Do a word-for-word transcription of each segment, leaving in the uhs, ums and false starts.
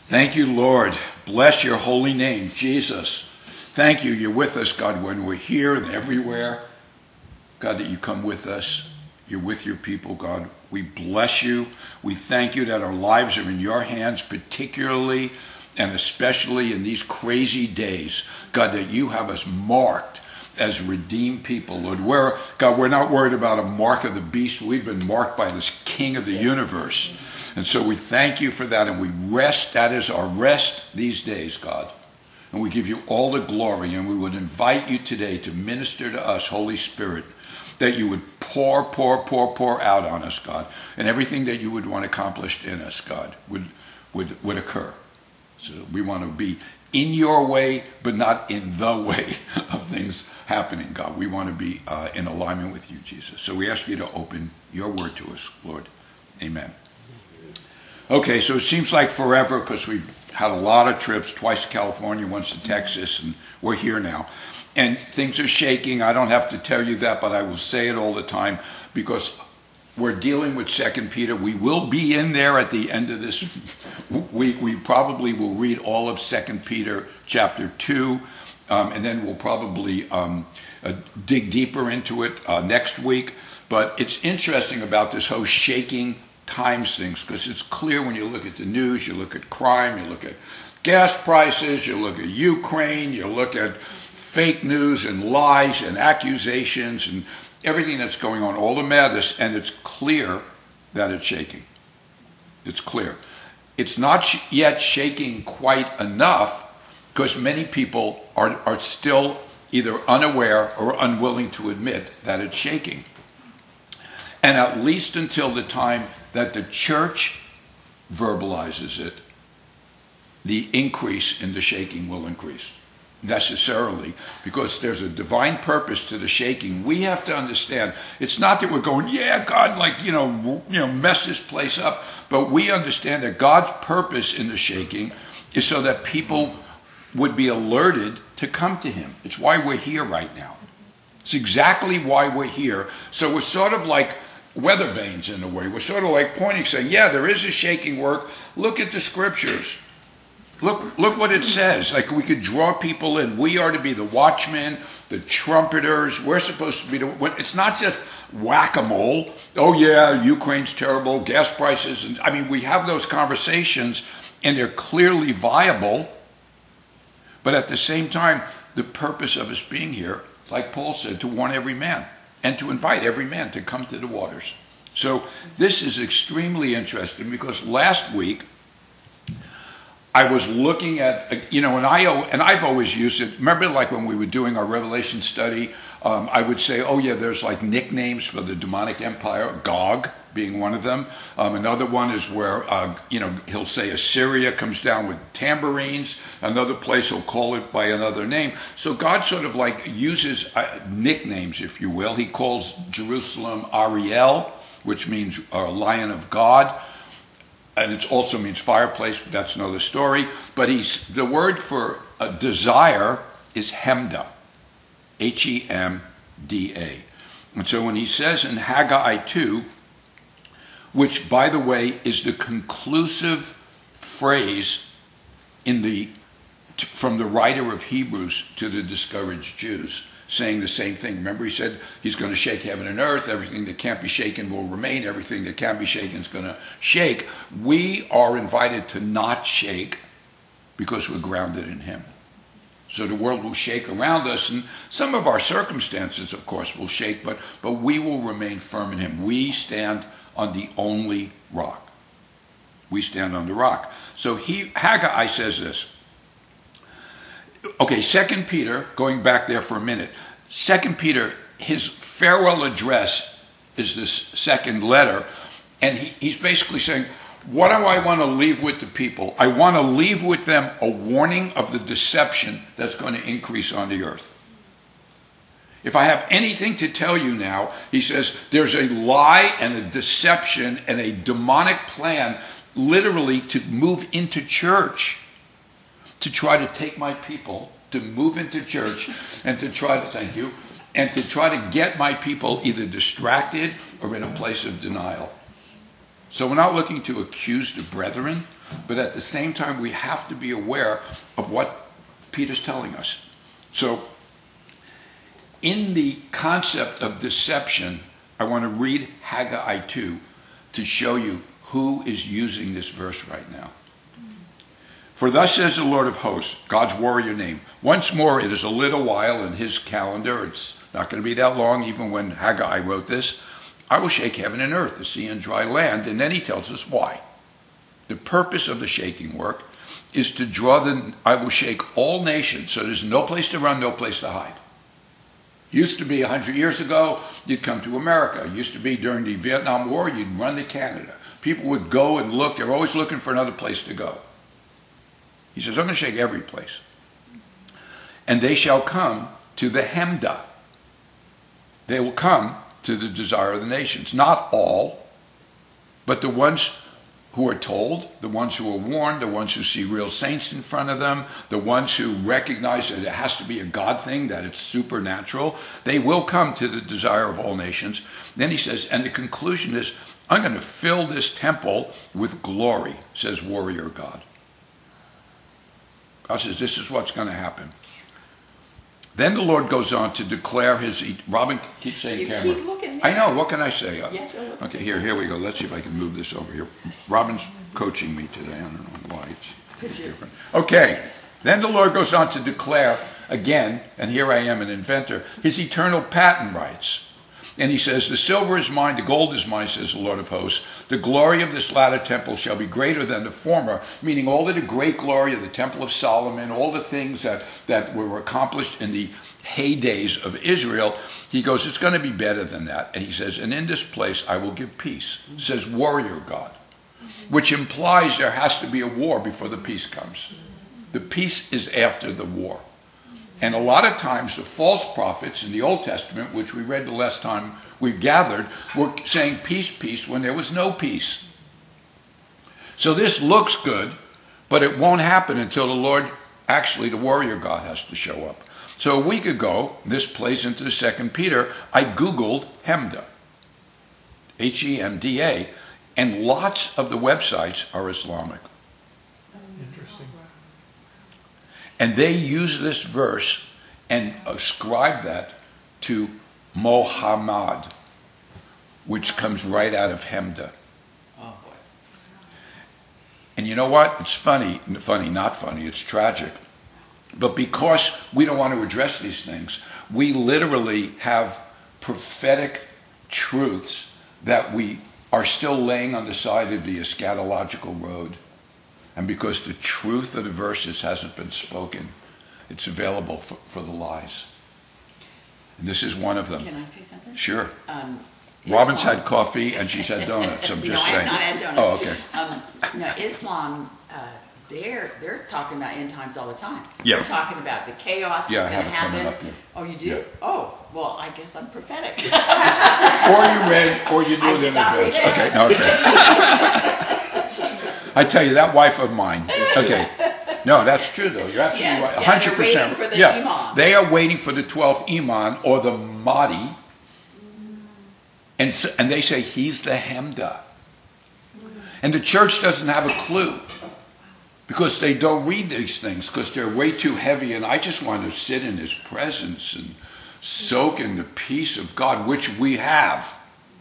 Thank you, Lord. Bless your holy name, Jesus. Thank you. You're with us, God, when we're here and everywhere. God, that you come with us. You're with your people, God. We bless you. We thank you that our lives are in your hands, particularly and especially in these crazy days. God, that you have us marked as redeemed people, Lord. We're, God, we're not worried about a mark of the beast. We've been marked by this King of the universe. And so we thank you for that, and we rest. That is our rest these days, God. And we give you all the glory, and we would invite you today to minister to us, Holy Spirit, that you would pour, pour, pour, pour out on us, God, and everything that you would want accomplished in us, God, would, would, would occur. So we want to be in your way, but not in the way of things happening, God. We want to be uh, in alignment with you, Jesus. So we ask you to open your word to us, Lord. Amen. Okay, so it seems like forever because we've had a lot of trips, twice to California, once to Texas, and we're here now. And things are shaking. I don't have to tell you that, but I will say it all the time because we're dealing with Second Peter. We will be in there at the end of this week. We probably will read all of Second Peter chapter two, um, and then we'll probably um, uh, dig deeper into it uh, next week. But it's interesting about this whole shaking times things, because it's clear when you look at the news, you look at crime, you look at gas prices, you look at Ukraine, you look at fake news and lies and accusations and everything that's going on, all the madness, and it's clear that it's shaking. It's clear. It's not sh- yet shaking quite enough because many people are, are still either unaware or unwilling to admit that it's shaking. And at least until the time that the church verbalizes it, the increase in the shaking will increase necessarily, because there's a divine purpose to the shaking. We have to understand it's not that we're going, yeah, God, like, you know, you know, mess this place up, but we understand that God's purpose in the shaking is so that people would be alerted to come to him. It's why we're here right now. It's exactly why we're here. So we're sort of like weather vanes in a way. We're sort of like pointing, saying, yeah, there is a shaking work. Look at the scriptures. Look, look what it says. Like, we could draw people in. We are to be the watchmen, the trumpeters. We're supposed to be the, it's not just whack-a-mole. Oh yeah, Ukraine's terrible, gas prices. And I mean, we have those conversations and they're clearly viable. But at the same time, the purpose of us being here, like Paul said, to warn every man and to invite every man to come to the waters. So this is extremely interesting because last week I was looking at, you know, and, I, and I've always used it. Remember, like when we were doing our Revelation study, um, I would say, oh yeah, there's like nicknames for the demonic empire, Gog being one of them. Um, another one is where, uh, you know, he'll say Assyria comes down with tambourines. Another place he'll call it by another name. So God sort of like uses uh, nicknames, if you will. He calls Jerusalem Ariel, which means uh, Lion of God. And it also means fireplace, but that's another story. But he's, the word for a desire is Hemda, H E M D A. And so when he says in Haggai two, which, by the way, is the conclusive phrase in the from the writer of Hebrews to the discouraged Jews, saying the same thing. Remember, he said he's going to shake heaven and earth. Everything that can't be shaken will remain. Everything that can be shaken is going to shake. We are invited to not shake because we're grounded in him. So the world will shake around us, and some of our circumstances, of course, will shake, but, but we will remain firm in him. We stand on the only rock. We stand on the rock. So he, Haggai says this. Okay, Second Peter, going back there for a minute. Second Peter, his farewell address is this second letter, and he, he's basically saying, what do I want to leave with the people? I want to leave with them a warning of the deception that's going to increase on the earth. If I have anything to tell you now, he says, there's a lie and a deception and a demonic plan literally to move into church, to try to take my people, to move into church and to try to, thank you, and to try to get my people either distracted or in a place of denial. So we're not looking to accuse the brethren. but at the same time, we have to be aware of what Peter's telling us. So, in the concept of deception, I want to read Haggai two to show you who is using this verse right now. For thus says the Lord of hosts, God's warrior name. Once more, it is a little while in his calendar. It's not going to be that long, even when Haggai wrote this. I will shake heaven and earth, the sea and dry land. And then he tells us why. The purpose of the shaking work is to draw the, I will shake all nations, so there's no place to run, no place to hide. Used to be a hundred years ago, you'd come to America. Used to be during the Vietnam War, you'd run to Canada. People would go and look. They're always looking for another place to go. He says, I'm going to shake every place. And they shall come to the Hemdah. They will come to the desire of the nations. Not all, but the ones who are told, the ones who are warned, the ones who see real saints in front of them, the ones who recognize that it has to be a God thing, that it's supernatural. They will come to the desire of all nations. Then he says, and the conclusion is, I'm going to fill this temple with glory, says warrior God. God says, this is what's going to happen. Then the Lord goes on to declare his... Robin keeps saying you camera. Keep looking I know. What can I say? Yeah, okay, here, here we go. Let's see if I can move this over here. Robin's coaching me today. I don't know why. It's, it's different. Okay. Then the Lord goes on to declare again, and here I am, an inventor, his eternal patent rights. And he says, the silver is mine, the gold is mine, says the Lord of hosts. The glory of this latter temple shall be greater than the former, meaning all of the great glory of the Temple of Solomon, all the things that, that were accomplished in the heydays of Israel. He goes, it's going to be better than that. And he says, and in this place I will give peace, says warrior God, which implies there has to be a war before the peace comes. The peace is after the war. And a lot of times the false prophets in the Old Testament, which we read the last time we gathered, were saying peace, peace, when there was no peace. So this looks good, but it won't happen until the Lord, actually the warrior God, has to show up. So a week ago, this plays into the Second Peter, I Googled Hemdah, H E M D A, and lots of the websites are Islamic. And they use this verse and ascribe that to Muhammad, which comes right out of Hemdah. Oh, boy. And you know what? It's funny, funny, not funny, it's tragic. But because we don't want to address these things, we literally have prophetic truths that we are still laying on the side of the eschatological road. And because the truth of the verses hasn't been spoken, it's available for, for the lies. And this is one of them. Can I say something? Sure. Um, Robin's Islam. had coffee and she's had donuts. I'm just no, saying. I have not had donuts. Oh, okay. Um, no, Islam, uh, they're they're talking about end times all the time. Yeah. They're talking about the chaos Yeah, that's I going to have it coming happen. up, yeah. Oh, you do? Yeah. Oh, well, I guess I'm prophetic. Or you read, or you knew I it did in not read advance. it. Okay, no, okay. I tell you, that wife of mine, okay. No, that's true, though. You're absolutely Yes, right. yeah, one hundred percent. they're waiting for the yeah. Imam. They are waiting for the twelfth Imam or the Mahdi. And, so, and they say he's the Hemdah. And the church doesn't have a clue because they don't read these things because they're way too heavy. And I just want to sit in his presence and soak in the peace of God, which we have.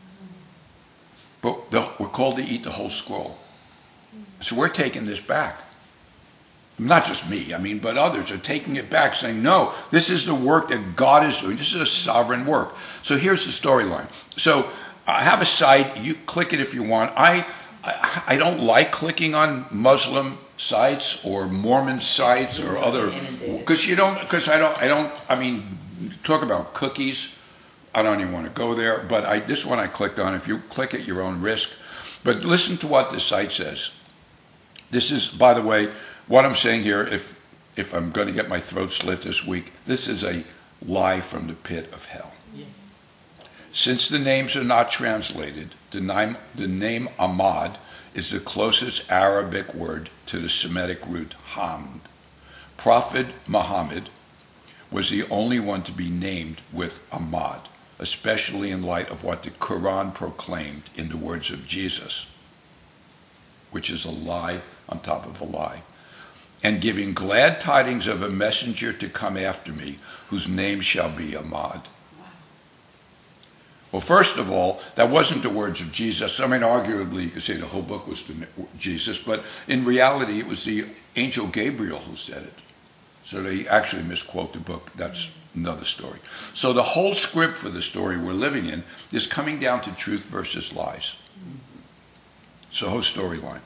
But the, we're called to eat the whole scroll. So we're taking this back. Not just me, I mean, but others are taking it back, saying, no, this is the work that God is doing. This is a sovereign work. So here's the storyline. So I have a site. You click it if you want. I, I I don't like clicking on Muslim sites or Mormon sites or other, because you don't, because I don't, I don't, I mean, talk about cookies. I don't even want to go there, but I, this one I clicked on. If you click at your own risk. But listen to what this site says. This is, by the way, what I'm saying here, if if I'm going to get my throat slit this week, this is a lie from the pit of hell. Yes. Since the names are not translated, the name, the name Ahmad is the closest Arabic word to the Semitic root Hamd. Prophet Muhammad was the only one to be named with Ahmad, especially in light of what the Quran proclaimed in the words of Jesus, which is a lie on top of a lie, and giving glad tidings of a messenger to come after me, whose name shall be Ahmad. Well, first of all, that wasn't the words of Jesus. I mean, arguably, you could say the whole book was to Jesus, but in reality, it was the angel Gabriel who said it. So they actually misquote the book. That's another story. So the whole script for the story we're living in is coming down to truth versus lies. It's the whole storyline.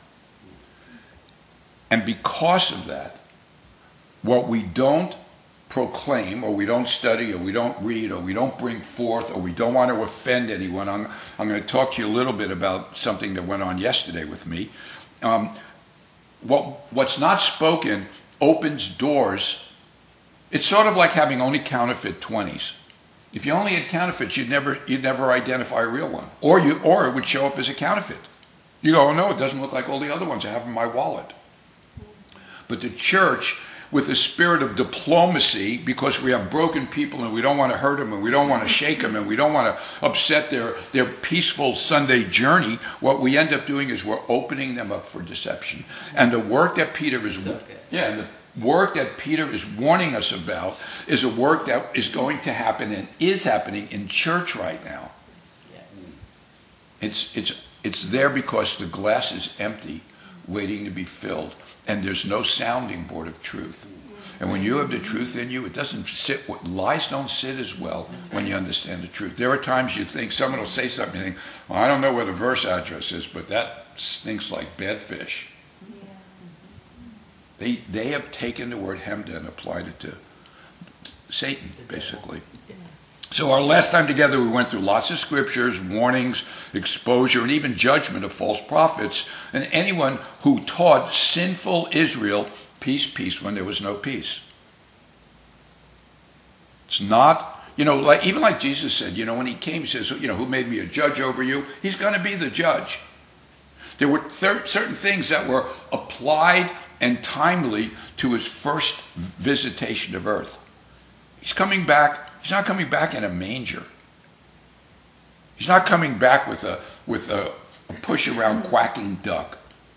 And because of that, what we don't proclaim, or we don't study, or we don't read, or we don't bring forth, or we don't want to offend anyone. I'm, I'm going to talk to you a little bit about something that went on yesterday with me. Um, what, what's not spoken opens doors. It's sort of like having only counterfeit twenties. If you only had counterfeits, you'd never, you'd never identify a real one. Or, you, or it would show up as a counterfeit. You go, oh no, it doesn't look like all the other ones I have in my wallet. But the church, with a spirit of diplomacy, because we have broken people and we don't want to hurt them and we don't want to shake them and we don't want to upset their, their peaceful Sunday journey, what we end up doing is we're opening them up for deception. And the work that Peter is, So yeah, and the work that Peter is warning us about is a work that is going to happen and is happening in church right now. It's, it's, it's there because the glass is empty, waiting to be filled. And there's no sounding board of truth. And when you have the truth in you, it doesn't sit, lies don't sit as well when you understand the truth. There are times you think, someone will say something, you think, well, I don't know where the verse address is, but that stinks like bad fish. They, they have taken the word Hemda and applied it to Satan, basically. So our last time together, we went through lots of scriptures, warnings, exposure, and even judgment of false prophets, and anyone who taught sinful Israel peace, peace, when there was no peace. It's not, you know, like even like Jesus said, you know, when he came, he says, you know, who made me a judge over you? He's going to be the judge. There were thir- certain things that were applied and timely to his first visitation of earth. He's coming back. He's not coming back in a manger. He's not coming back with a with a, a push around quacking duck,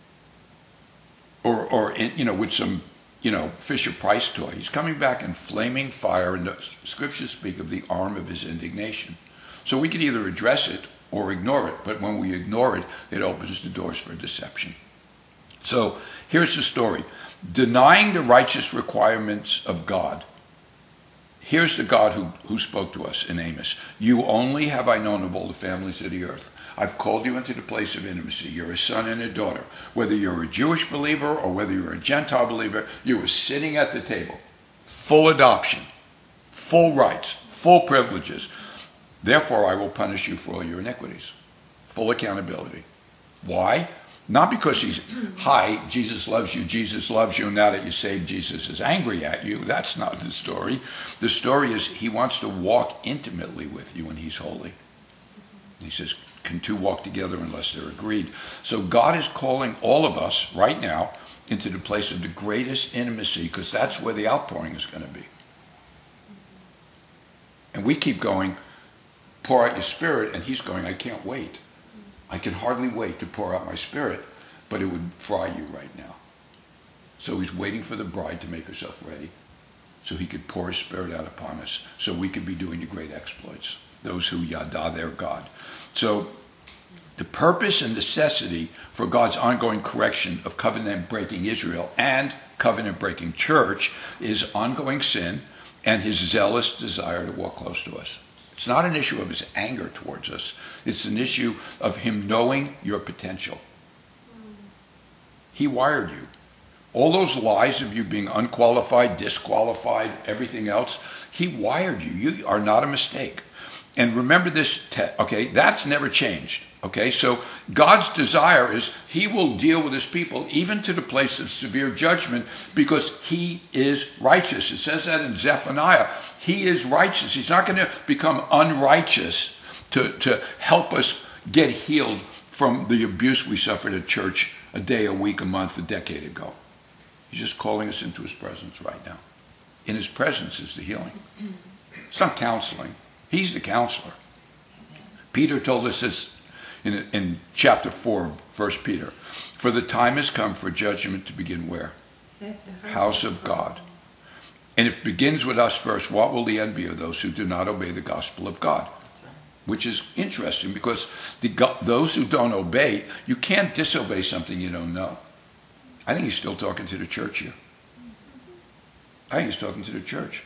or or in, you know, with some, you know, Fisher Price toy. He's coming back in flaming fire, and the scriptures speak of the arm of his indignation. So we can either address it or ignore it. But when we ignore it, it opens the doors for deception. So here's the story: denying the righteous requirements of God. Here's the God who, who spoke to us in Amos. You only have I known of all the families of the earth. I've called you into the place of intimacy. You're a son and a daughter. Whether you're a Jewish believer or whether you're a Gentile believer, you were sitting at the table. Full adoption, full rights, full privileges. Therefore, I will punish you for all your iniquities. Full accountability. Why? Not because he's, hi, Jesus loves you, Jesus loves you, now that you're saved, Jesus is angry at you. That's not the story. The story is he wants to walk intimately with you, and he's holy. He says, can two walk together unless they're agreed? So God is calling all of us right now into the place of the greatest intimacy, because that's where the outpouring is going to be. And we keep going, pour out your spirit, and he's going, I can't wait. I can hardly wait to pour out my spirit, but it would fry you right now. So he's waiting for the bride to make herself ready so he could pour his spirit out upon us so we could be doing the great exploits, those who yada their God. So the purpose and necessity for God's ongoing correction of covenant-breaking Israel and covenant-breaking church is ongoing sin and his zealous desire to walk close to us. It's not an issue of his anger towards us. It's an issue of him knowing your potential. He wired you. All those lies of you being unqualified, disqualified, everything else, he wired you. You are not a mistake. And remember this, te- okay, that's never changed. Okay, so God's desire is he will deal with his people even to the place of severe judgment because he is righteous. It says that in Zephaniah. He is righteous. He's not going to become unrighteous to, to help us get healed from the abuse we suffered at church a day, a week, a month, a decade ago. He's just calling us into his presence right now. In his presence is the healing. It's not counseling. He's the counselor. Peter told us this in, in chapter four of First Peter. For the time has come for judgment to begin where? House of God. And if it begins with us first, what will the end be of those who do not obey the gospel of God? Which is interesting because the, those who don't obey, you can't disobey something you don't know. I think he's still talking to the church here. I think he's talking to the church.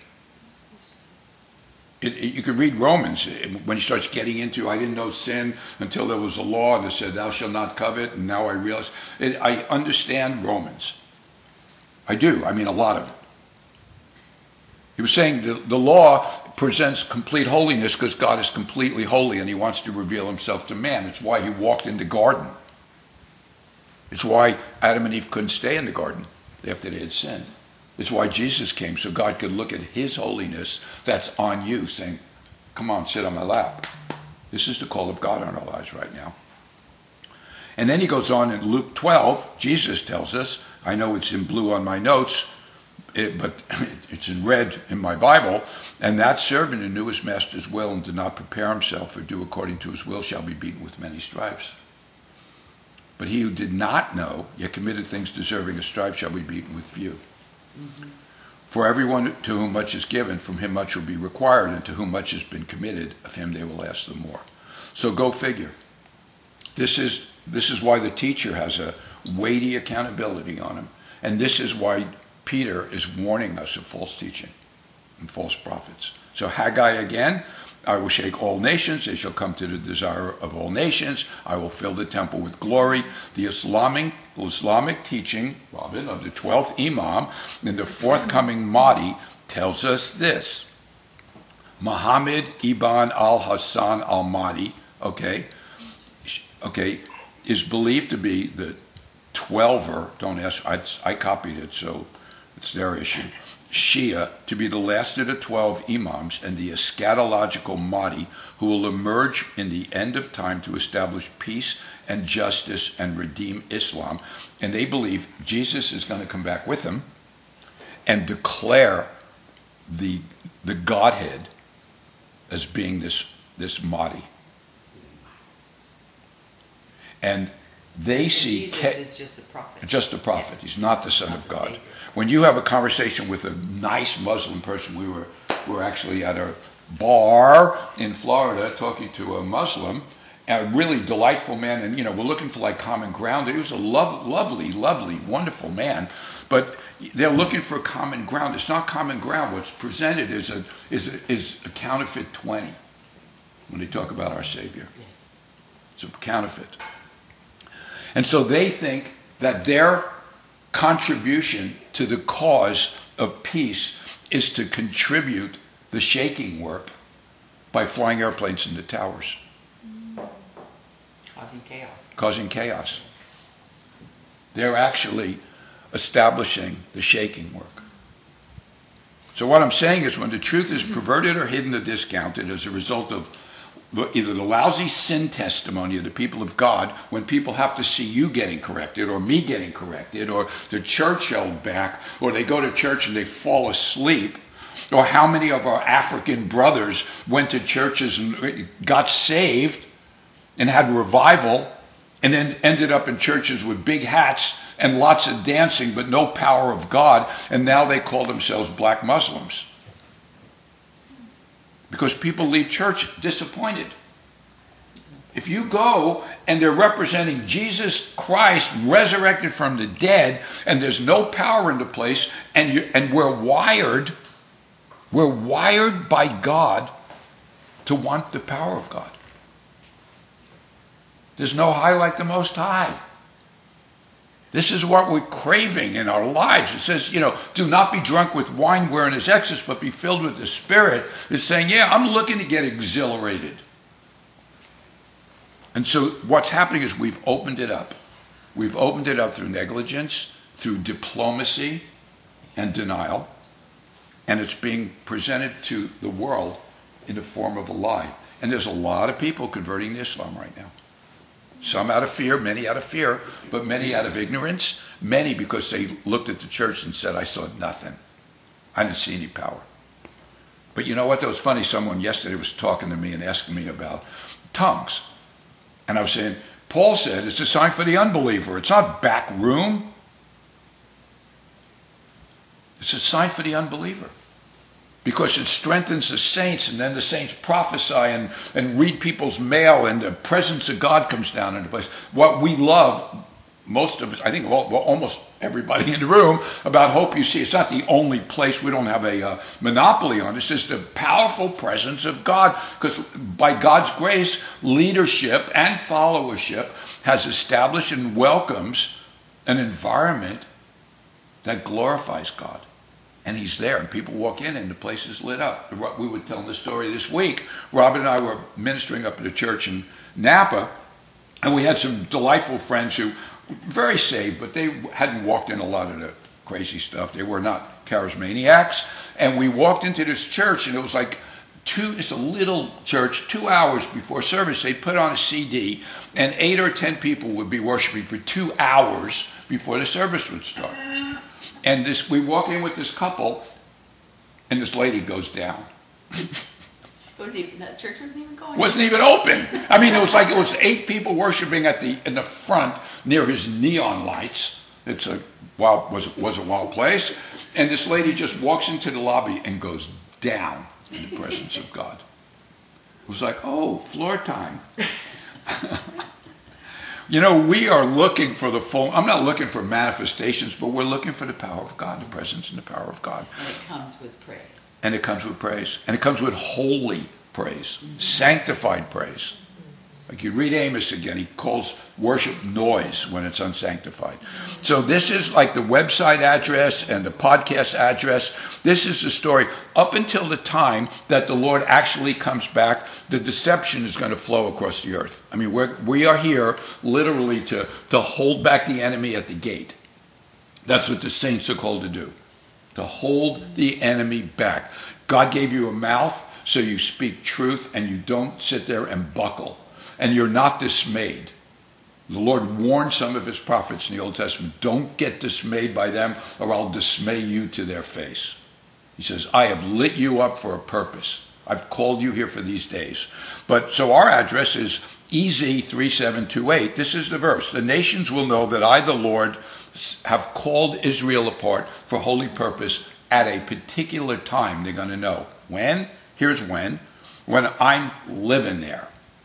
It, it, you can read Romans when he starts getting into, I didn't know sin until there was a law that said, thou shalt not covet, and now I realize. It, I understand Romans. I do. I mean, a lot of it. He was saying the, the law presents complete holiness because God is completely holy and he wants to reveal himself to man. It's why he walked in the garden. It's why Adam and Eve couldn't stay in the garden after they had sinned. It's why Jesus came, so God could look at his holiness that's on you, saying, come on, sit on my lap. This is the call of God on our lives right now. And then he goes on in Luke twelve, Jesus tells us, I know it's in blue on my notes, It, but it's in red in my Bible, and that servant who knew his master's will and did not prepare himself or do according to his will shall be beaten with many stripes. But he who did not know, yet committed things deserving a stripe, shall be beaten with few. Mm-hmm. For everyone to whom much is given, from him much will be required, and to whom much has been committed, of him they will ask the more. So go figure. This is, this is why the teacher has a weighty accountability on him, and this is why Peter is warning us of false teaching and false prophets. So Haggai again, I will shake all nations, they shall come to the desire of all nations, I will fill the temple with glory. The Islamic, Islamic teaching, Robin, of the twelfth Imam in the forthcoming Mahdi tells us this. Muhammad ibn al-Hassan al-Mahdi, okay, okay, is believed to be the twelver, don't ask, I, I copied it, so it's their issue, Shia, to be the last of the twelve imams and the eschatological Mahdi who will emerge in the end of time to establish peace and justice and redeem Islam. And they believe Jesus is going to come back with them and declare the, the Godhead as being this, this Mahdi. And they see Jesus Ke- is just a prophet. Just a prophet. He's not the Son of God. When you have a conversation with a nice Muslim person, we were we were actually at a bar in Florida talking to a Muslim, a really delightful man, and you know we're looking for like common ground. He was a lov- lovely, lovely, wonderful man, but they're looking for common ground. It's not common ground. What's presented is a is a, is a counterfeit twenty when they talk about our Savior. Yes. It's a counterfeit. And so they think that their contribution to the cause of peace is to contribute the shaking work by flying airplanes into towers. Causing chaos. Causing chaos. They're actually establishing the shaking work. So what I'm saying is when the truth is perverted or hidden or discounted as a result of either the lousy sin testimony of the people of God, when people have to see you getting corrected or me getting corrected or the church held back or they go to church and they fall asleep, or how many of our African brothers went to churches and got saved and had revival and then ended up in churches with big hats and lots of dancing but no power of God, and now they call themselves black Muslims. Because people leave church disappointed. If you go and they're representing Jesus Christ resurrected from the dead and there's no power in the place, and you, and we're wired, we're wired by God to want the power of God. There's no high like the Most High. This is what we're craving in our lives. It says, you know, do not be drunk with wine wherein is excess, but be filled with the Spirit. It's saying, yeah, I'm looking to get exhilarated. And so what's happening is we've opened it up. We've opened it up through negligence, through diplomacy and denial, and it's being presented to the world in the form of a lie. And there's a lot of people converting to Islam right now. Some out of fear, many out of fear, but many out of ignorance, many because they looked at the church and said, I saw nothing. I didn't see any power. But you know what? That was funny. Someone yesterday was talking to me and asking me about tongues. And I was saying, Paul said it's a sign for the unbeliever. It's not back room. It's a sign for the unbeliever. Because it strengthens the saints, and then the saints prophesy and, and read people's mail, and the presence of God comes down into place. What we love, most of us, I think all, well, almost everybody in the room, about Hope U C, it's not the only place. We don't have a uh, monopoly on this. It's the powerful presence of God. Because by God's grace, leadership and followership has established and welcomes an environment that glorifies God. And he's there, and people walk in, and the place is lit up. We were telling the story this week. Robin and I were ministering up at a church in Napa, and we had some delightful friends who were very saved, but they hadn't walked in a lot of the crazy stuff. They were not charismaniacs. And we walked into this church, and it was like two, it's a little church, two hours before service, they put on a C D, and eight or ten people would be worshiping for two hours before the service would start. And this, we walk in with this couple, and this lady goes down. Was he, the church wasn't even going. Wasn't even open. I mean, it was like it was eight people worshiping at the in the front near his neon lights. It's a wild was was a wild place, and this lady just walks into the lobby and goes down in the presence of God. It was like, oh, floor time. You know, we are looking for the full, I'm not looking for manifestations, but we're looking for the power of God, the presence and the power of God. And it comes with praise. And it comes with praise. And it comes with holy praise, mm-hmm. sanctified praise. Like you read Amos again, he calls worship noise when it's unsanctified. So this is like the website address and the podcast address. This is the story. Up until the time that the Lord actually comes back, the deception is going to flow across the earth. I mean, we're, we are here literally to, to hold back the enemy at the gate. That's what the saints are called to do, to hold the enemy back. God gave you a mouth so you speak truth and you don't sit there and buckle. And you're not dismayed. The Lord warned some of his prophets in the Old Testament, don't get dismayed by them or I'll dismay you to their face. He says, I have lit you up for a purpose. I've called you here for these days. But so our address is E Z three seven two eight. This is the verse. The nations will know that I, the Lord, have called Israel apart for holy purpose at a particular time. They're going to know. When? Here's when. When I'm living there.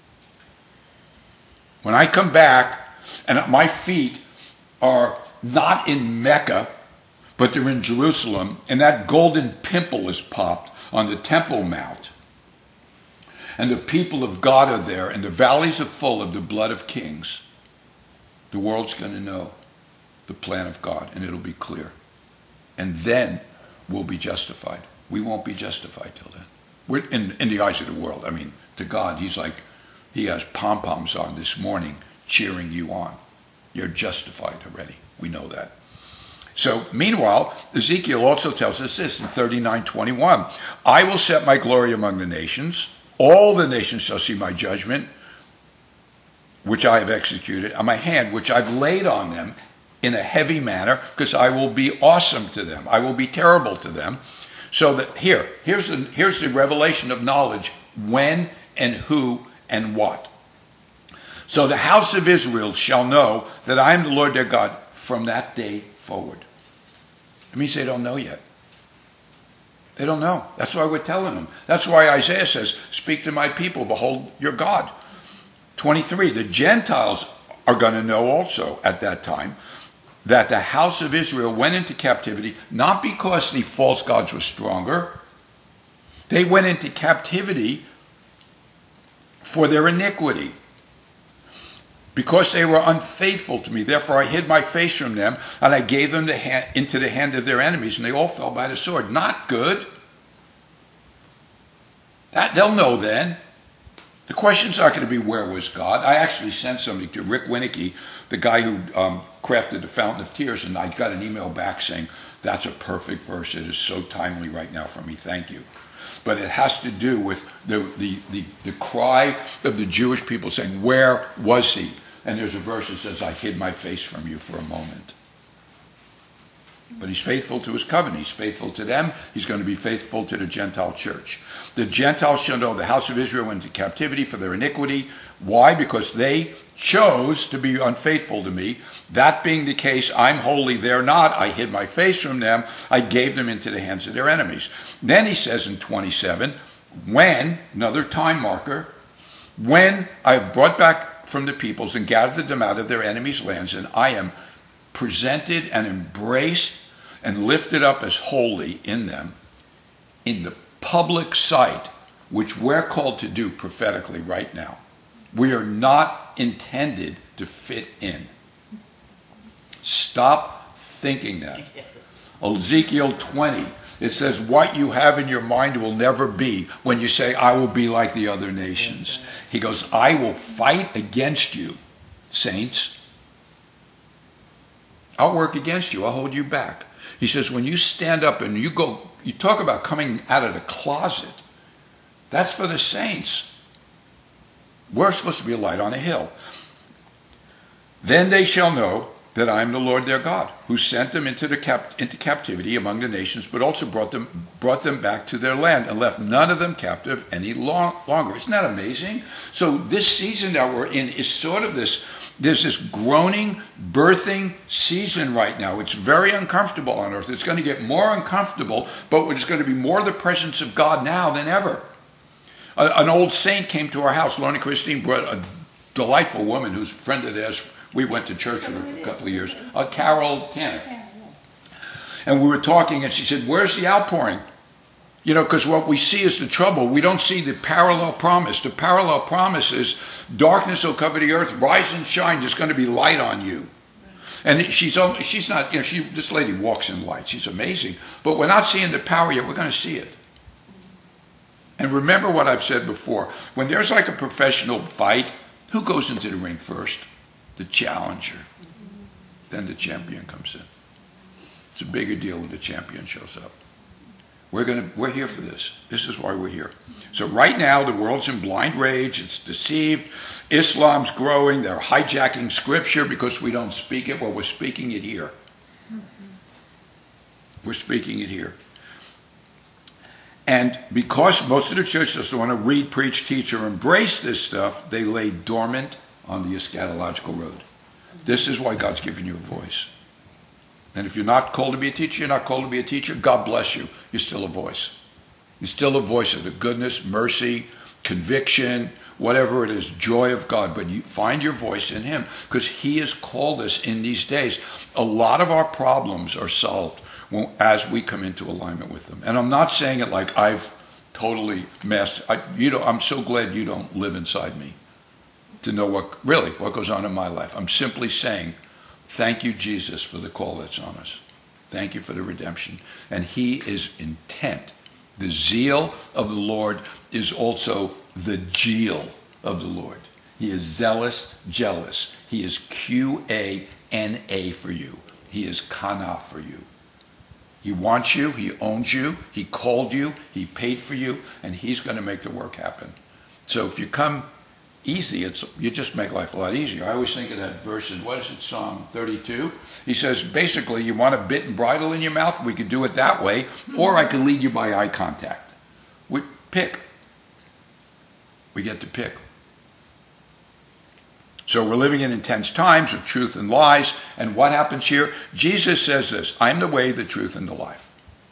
When I come back and my feet are not in Mecca, but they're in Jerusalem, and that golden pimple is popped on the Temple Mount, and the people of God are there, and the valleys are full of the blood of kings, the world's going to know the plan of God, and it'll be clear. And then we'll be justified. We won't be justified till then. We're in, in the eyes of the world. I mean, to God, he's like, he has pom-poms on this morning cheering you on. You're justified already. We know that. So, meanwhile, Ezekiel also tells us this in thirty-nine twenty-one. I will set my glory among the nations. All the nations shall see my judgment, which I have executed, on my hand, which I've laid on them in a heavy manner, because I will be awesome to them. I will be terrible to them. So that here, here's the, here's the revelation of knowledge, when and who and what. So the house of Israel shall know that I am the Lord their God from that day forward. It means they don't know yet. They don't know. That's why we're telling them. That's why Isaiah says, speak to my people, behold your God. twenty-three, the Gentiles are going to know also at that time that the house of Israel went into captivity, not because the false gods were stronger. They went into captivity for their iniquity, because they were unfaithful to me. Therefore I hid my face from them, and I gave them the hand, into the hand of their enemies, and they all fell by the sword. Not good. That they'll know then. The question's not going to be, where was God? I actually sent somebody to Rick Winnicke, the guy who um, crafted the Fountain of Tears, and I got an email back saying, that's a perfect verse. It is so timely right now for me. Thank you. But it has to do with the, the, the, the cry of the Jewish people saying, where was he? And there's a verse that says, I hid my face from you for a moment. But he's faithful to his covenant. He's faithful to them. He's going to be faithful to the Gentile church. The Gentiles shall know the house of Israel went into captivity for their iniquity. Why? Because they chose to be unfaithful to me. That being the case, I'm holy, they're not. I hid my face from them. I gave them into the hands of their enemies. Then he says in twenty-seven, when, another time marker, when I have brought back from the peoples and gathered them out of their enemies' lands, and I am presented and embraced and lifted up as holy in them, in the public sight, which we're called to do prophetically right now. We are not intended to fit in. Stop thinking that. Ezekiel twenty, it says, what you have in your mind will never be when you say, I will be like the other nations. He goes, I will fight against you, saints. I'll work against you. I'll hold you back. He says, when you stand up and you go, you talk about coming out of the closet. That's for the saints. We're supposed to be a light on a hill. Then they shall know that I am the Lord their God, who sent them into the cap- into captivity among the nations, but also brought them brought them back to their land and left none of them captive any long- longer. Isn't that amazing? So this season that we're in is sort of this, there's this groaning, birthing season right now. It's very uncomfortable on earth. It's going to get more uncomfortable, but it's going to be more the presence of God now than ever. A, an old saint came to our house. Lorna Christine brought a delightful woman who's a friend of theirs. We went to church with her for a couple of years. Uh, Carol Tanner. And we were talking, and she said, where's the outpouring? You know, because what we see is the trouble. We don't see the parallel promise. The parallel promise is darkness will cover the earth, rise and shine. There's going to be light on you. And she's she's not, you know, she this lady walks in light. She's amazing. But we're not seeing the power yet. We're going to see it. And remember what I've said before. When there's like a professional fight, who goes into the ring first? The challenger. Then the champion comes in. It's a bigger deal when the champion shows up. We're gonna we're here for this. This is why we're here. So right now the world's in blind rage, it's deceived, Islam's growing, they're hijacking scripture because we don't speak it. Well, we're speaking it here. We're speaking it here. And because most of the churches doesn't want to read, preach, teach, or embrace this stuff, they lay dormant on the eschatological road. This is why God's given you a voice. And if you're not called to be a teacher, you're not called to be a teacher, God bless you. You're still a voice. You're still a voice of the goodness, mercy, conviction, whatever it is, joy of God. But you find your voice in Him because He has called us in these days. A lot of our problems are solved when, as we come into alignment with them. And I'm not saying it like I've totally mastered. I, you know, I'm so glad you don't live inside me to know what really what goes on in my life. I'm simply saying, thank you, Jesus, for the call that's on us. Thank you for the redemption. And He is intent. The zeal of the Lord is also the zeal of the Lord. He is zealous, jealous. He is Q A N A for you. He is kana for you. He wants you. He owns you. He called you. He paid for you. And He's going to make the work happen. So if you come easy, it's you just make life a lot easier. I always think of that verse in, what is it, Psalm thirty-two? He says, basically, you want a bit and bridle in your mouth? We could do it that way, or I could lead you by eye contact. We pick. We get to pick. So we're living in intense times of truth and lies, and what happens here? Jesus says this, I'm the way, the truth, and the life.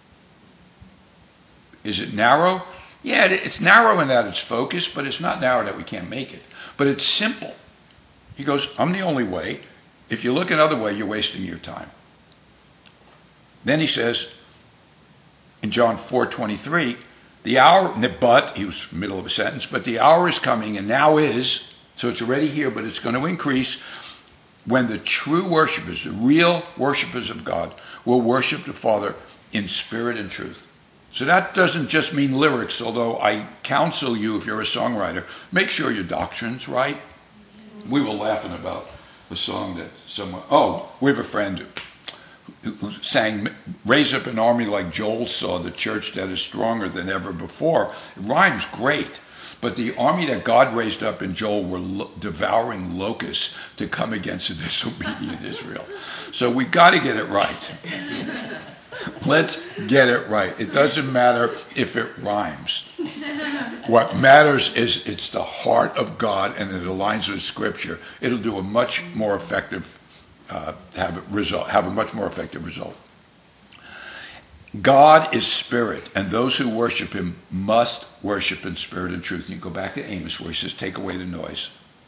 Is it narrow? Yeah, it's narrow in that it's focused, but it's not narrow that we can't make it. But it's simple. He goes, I'm the only way. If you look another way, you're wasting your time. Then he says, in John four twenty-three, the hour, but, he was middle of a sentence, but the hour is coming, and now is, so it's already here, but it's going to increase, when the true worshipers, the real worshipers of God, will worship the Father in spirit and truth. So that doesn't just mean lyrics, although I counsel you, if you're a songwriter, make sure your doctrine's right. We were laughing about a song that someone, oh, we have a friend who, who sang, Raise Up an Army Like Joel Saw, the church that is stronger than ever before. It rhymes great, but the army that God raised up in Joel were lo- devouring locusts to come against the disobedient Israel. So we got to get it right. Let's get it right. It doesn't matter if it rhymes. What matters is it's the heart of God and it aligns with Scripture. It'll do a much more effective, uh, have a result, have a much more effective result. God is spirit, and those who worship him must worship in spirit and truth. You can go back to Amos where he says, take away the noise.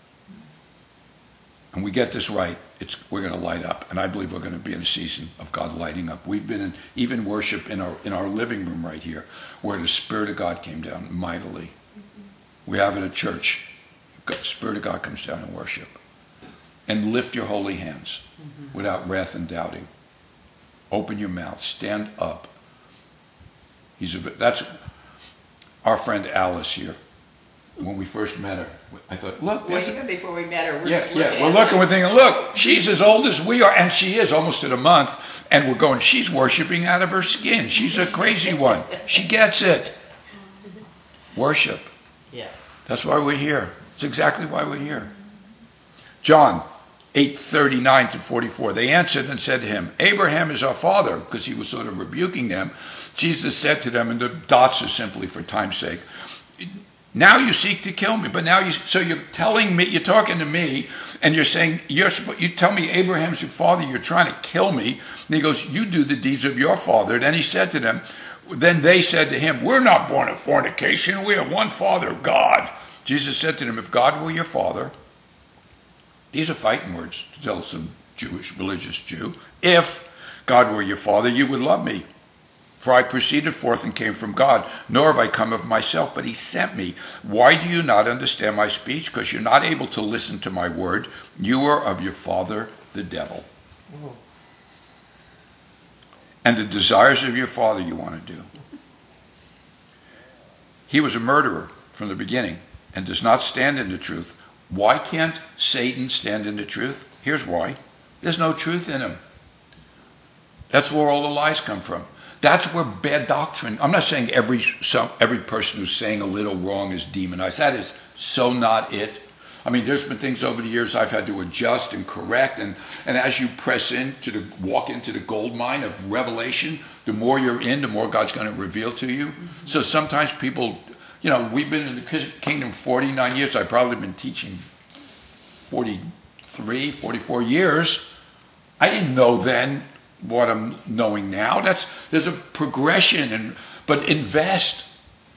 And we get this right, it's, we're going to light up. And I believe we're going to be in a season of God lighting up. We've been in even worship in our in our living room right here, where the Spirit of God came down mightily. We have it at church. The Spirit of God comes down in worship. And lift your holy hands mm-hmm. without wrath and doubting. Open your mouth. Stand up. He's a, that's our friend Alice here. When we first met her, I thought, look. Well, even before we met her, we're yeah, just yeah. looking We're at looking, her. we're thinking, look, she's as old as we are, and she is almost at a month, and we're going, she's worshiping out of her skin. She's a crazy one. She gets it. Worship. Yeah. That's why we're here. It's exactly why we're here. John eight thirty-nine to forty-four. They answered and said to him, Abraham is our father, because he was sort of rebuking them. Jesus said to them, and the dots are simply for time's sake, now you seek to kill me, but now you, so you're telling me, you're talking to me, and you're saying, you're, you tell me Abraham's your father, you're trying to kill me. And he goes, you do the deeds of your father. Then he said to them, then they said to him, we're not born of fornication, we have one Father, God. Jesus said to them, if God were your father, these are fighting words to tell some Jewish, religious Jew, if God were your father, you would love me. For I proceeded forth and came from God, nor have I come of myself, but he sent me. Why do you not understand my speech? Because you're not able to listen to my word. You are of your father, the devil. Oh. And the desires of your father you want to do. He was a murderer from the beginning and does not stand in the truth. Why can't Satan stand in the truth? Here's why. There's no truth in him. That's where all the lies come from. That's where bad doctrine, I'm not saying every some, every person who's saying a little wrong is demonized. That is so not it. I mean, there's been things over the years I've had to adjust and correct. And, and as you press in to the, walk into the gold mine of revelation, the more you're in, the more God's going to reveal to you. Mm-hmm. So sometimes people, you know, we've been in the kingdom forty-nine years. I've probably been teaching forty-three, forty-four years. I didn't know then what I'm knowing now. That's there's a progression, and but invest.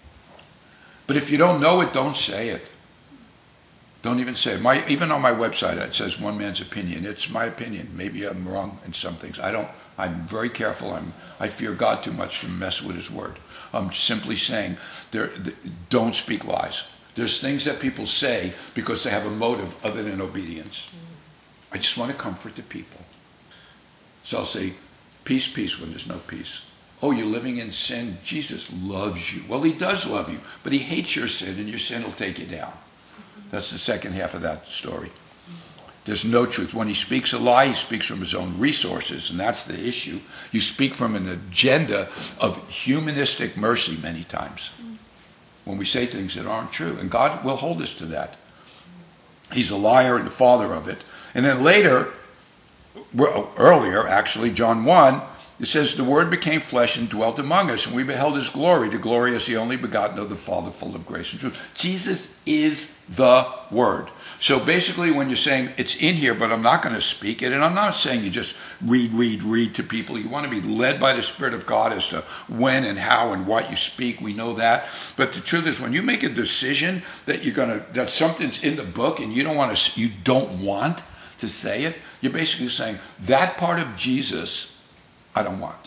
But if you don't know it, don't say it. Don't even say it. My even on my website it says one man's opinion. It's my opinion. Maybe I'm wrong in some things. I don't. I'm very careful. I'm. I fear God too much to mess with His word. I'm simply saying, there. Don't speak lies. There's things that people say because they have a motive other than obedience. I just want to comfort the people. So I'll say, peace, peace when there's no peace. Oh, you're living in sin? Jesus loves you. Well, he does love you, but he hates your sin, and your sin will take you down. That's the second half of that story. There's no truth. When he speaks a lie, he speaks from his own resources, and that's the issue. You speak from an agenda of humanistic mercy many times when we say things that aren't true, and God will hold us to that. He's a liar and the father of it. And then later, earlier, actually, John one, it says, the Word became flesh and dwelt among us, and we beheld his glory, the glory as the only begotten of the Father, full of grace and truth. Jesus is the Word. So basically, when you're saying it's in here, but I'm not going to speak it, and I'm not saying you just read, read, read to people. You want to be led by the Spirit of God as to when and how and what you speak. We know that. But the truth is, when you make a decision that you're going to, that something's in the book and you don't want to, you don't want to say it, you're basically saying that part of Jesus I don't want.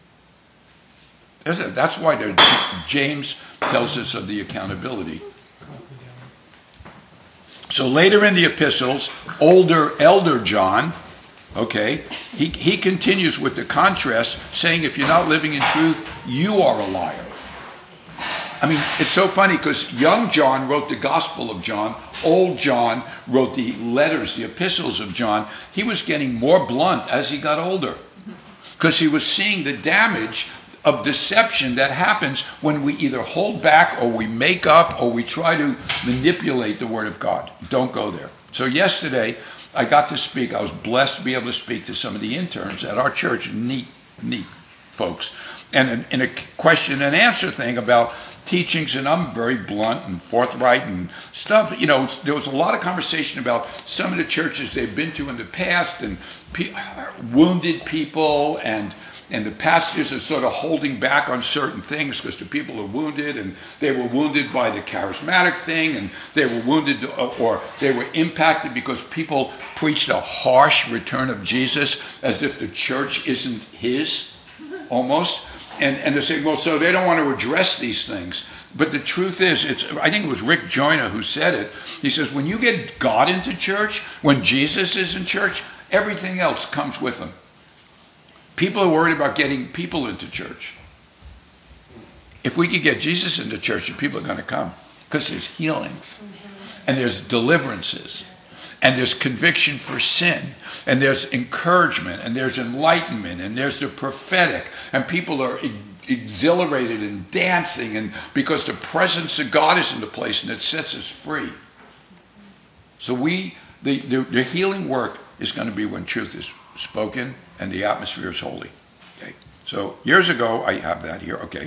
That's why James tells us of the accountability. So later in the epistles, older elder John, okay, he, he continues with the contrast, saying if you're not living in truth, you are a liar. I mean, it's so funny because young John wrote the Gospel of John. Old John wrote the letters, the epistles of John. He was getting more blunt as he got older because he was seeing the damage of deception that happens when we either hold back or we make up or we try to manipulate the Word of God. Don't go there. So yesterday, I got to speak. I was blessed to be able to speak to some of the interns at our church. Neat, neat folks. And in, in a question and answer thing about teachings, and I'm very blunt and forthright and stuff. You know, there was a lot of conversation about some of the churches they've been to in the past and pe- wounded people, and and the pastors are sort of holding back on certain things because the people are wounded, and they were wounded by the charismatic thing, and they were wounded or they were impacted because people preached a harsh return of Jesus as if the church isn't his, almost. And and they say, well, so they don't want to address these things. But the truth is, it's I think it was Rick Joyner who said it. He says, when you get God into church, when Jesus is in church, everything else comes with him. People are worried about getting people into church. If we could get Jesus into church, the people are going to come. Because there's healings. And there's deliverances. And there's conviction for sin, and there's encouragement, and there's enlightenment, and there's the prophetic, and people are exhilarated and dancing, and because the presence of God is in the place, and it sets us free. So we, the, the, the healing work is going to be when truth is spoken and the atmosphere is holy. Okay. So years ago, I have that here. Okay.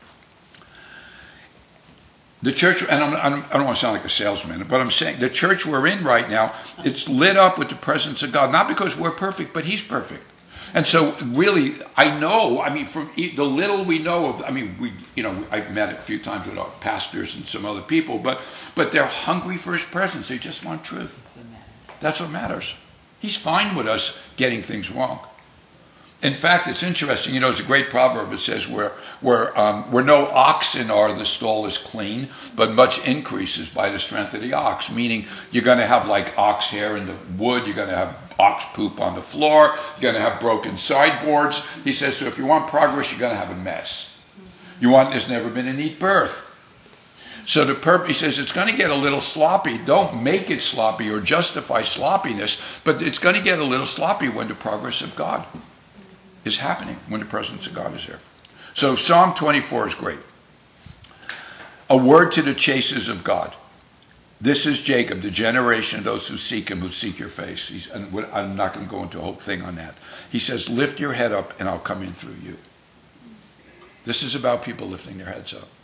The church, and I'm, I'm, I don't want to sound like a salesman, but I'm saying the church we're in right now, it's lit up with the presence of God, not because we're perfect, but he's perfect. And so really, I know, I mean, from the little we know of, I mean, we, you know, I've met a few times with our pastors and some other people, but but they're hungry for his presence. They just want truth. That's what matters. That's what matters. He's fine with us getting things wrong. In fact, it's interesting. You know, there's a great proverb that says, where where um, where no oxen are, the stall is clean, but much increases by the strength of the ox. Meaning, you're going to have like ox hair in the wood. You're going to have ox poop on the floor. You're going to have broken sideboards. He says, so if you want progress, you're going to have a mess. You want, there's never been a neat birth. So the purpose, he says, it's going to get a little sloppy. Don't make it sloppy or justify sloppiness, but it's going to get a little sloppy when the progress of God is happening, when the presence of God is there. So Psalm twenty-four is great. A word to the chasers of God. This is Jacob, the generation of those who seek him, who seek your face. He's, and I'm not going to go into a whole thing on that. He says, lift your head up and I'll come in through you. This is about people lifting their heads up.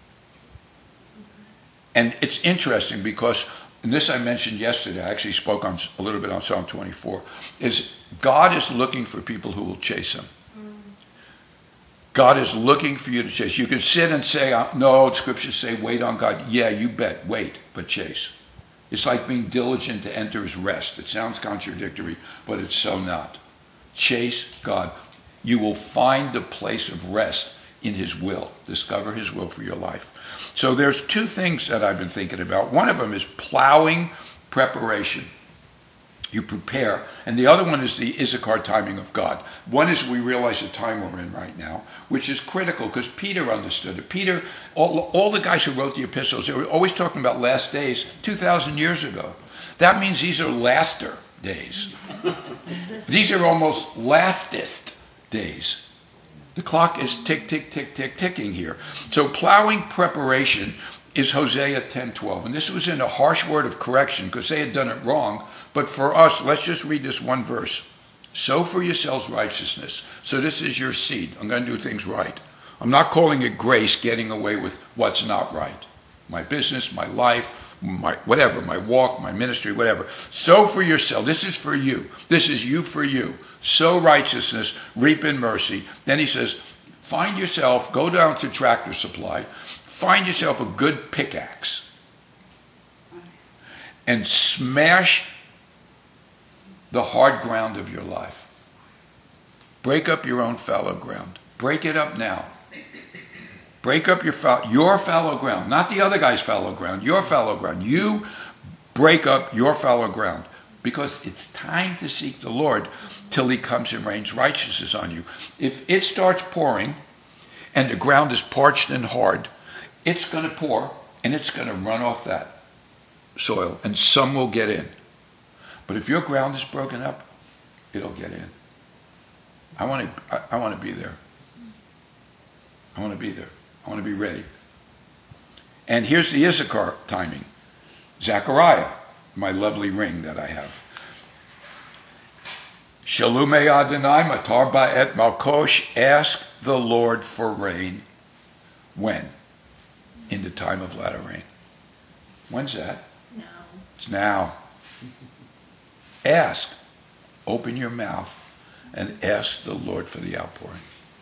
And it's interesting because, and this I mentioned yesterday, I actually spoke on a little bit on Psalm twenty-four, is God is looking for people who will chase him. God is looking for you to chase. You can sit and say, no, scriptures say wait on God. Yeah, you bet, wait, but chase. It's like being diligent to enter his rest. It sounds contradictory, but it's so not. Chase God. You will find the place of rest in his will. Discover his will for your life. So there's two things that I've been thinking about. One of them is plowing preparation. You prepare. And the other one is the Issachar timing of God. One is we realize the time we're in right now, which is critical because Peter understood it. Peter, all, all the guys who wrote the epistles, they were always talking about last days two thousand years ago. That means these are laster days. These are almost lastest days. The clock is tick, tick, tick, tick, ticking here. So plowing preparation is Hosea ten twelve. And this was in a harsh word of correction because they had done it wrong. But for us, let's just read this one verse. Sow for yourselves righteousness. So this is your seed. I'm going to do things right. I'm not calling it grace, getting away with what's not right. My business, my life, my whatever, my walk, my ministry, whatever. Sow for yourself. This is for you. This is you for you. Sow righteousness, reap in mercy. Then he says, find yourself, go down to Tractor Supply, find yourself a good pickaxe and smash the hard ground of your life. Break up your own fallow ground. Break it up now. Break up your fall- your fallow ground, not the other guy's fallow ground, your fallow ground. You break up your fallow ground because it's time to seek the Lord till he comes and rains righteousness on you. If it starts pouring and the ground is parched and hard, it's going to pour and it's going to run off that soil and some will get in. But if your ground is broken up, it'll get in. I want to I, I want to be there. I want to be there. I want to be ready. And here's the Issachar timing. Zechariah, my lovely ring that I have. Shalom Adonai, Matar Ba'et Malkosh, ask the Lord for rain. When? In the time of latter rain. When's that? No. It's now. Ask. Open your mouth and ask the Lord for the outpouring.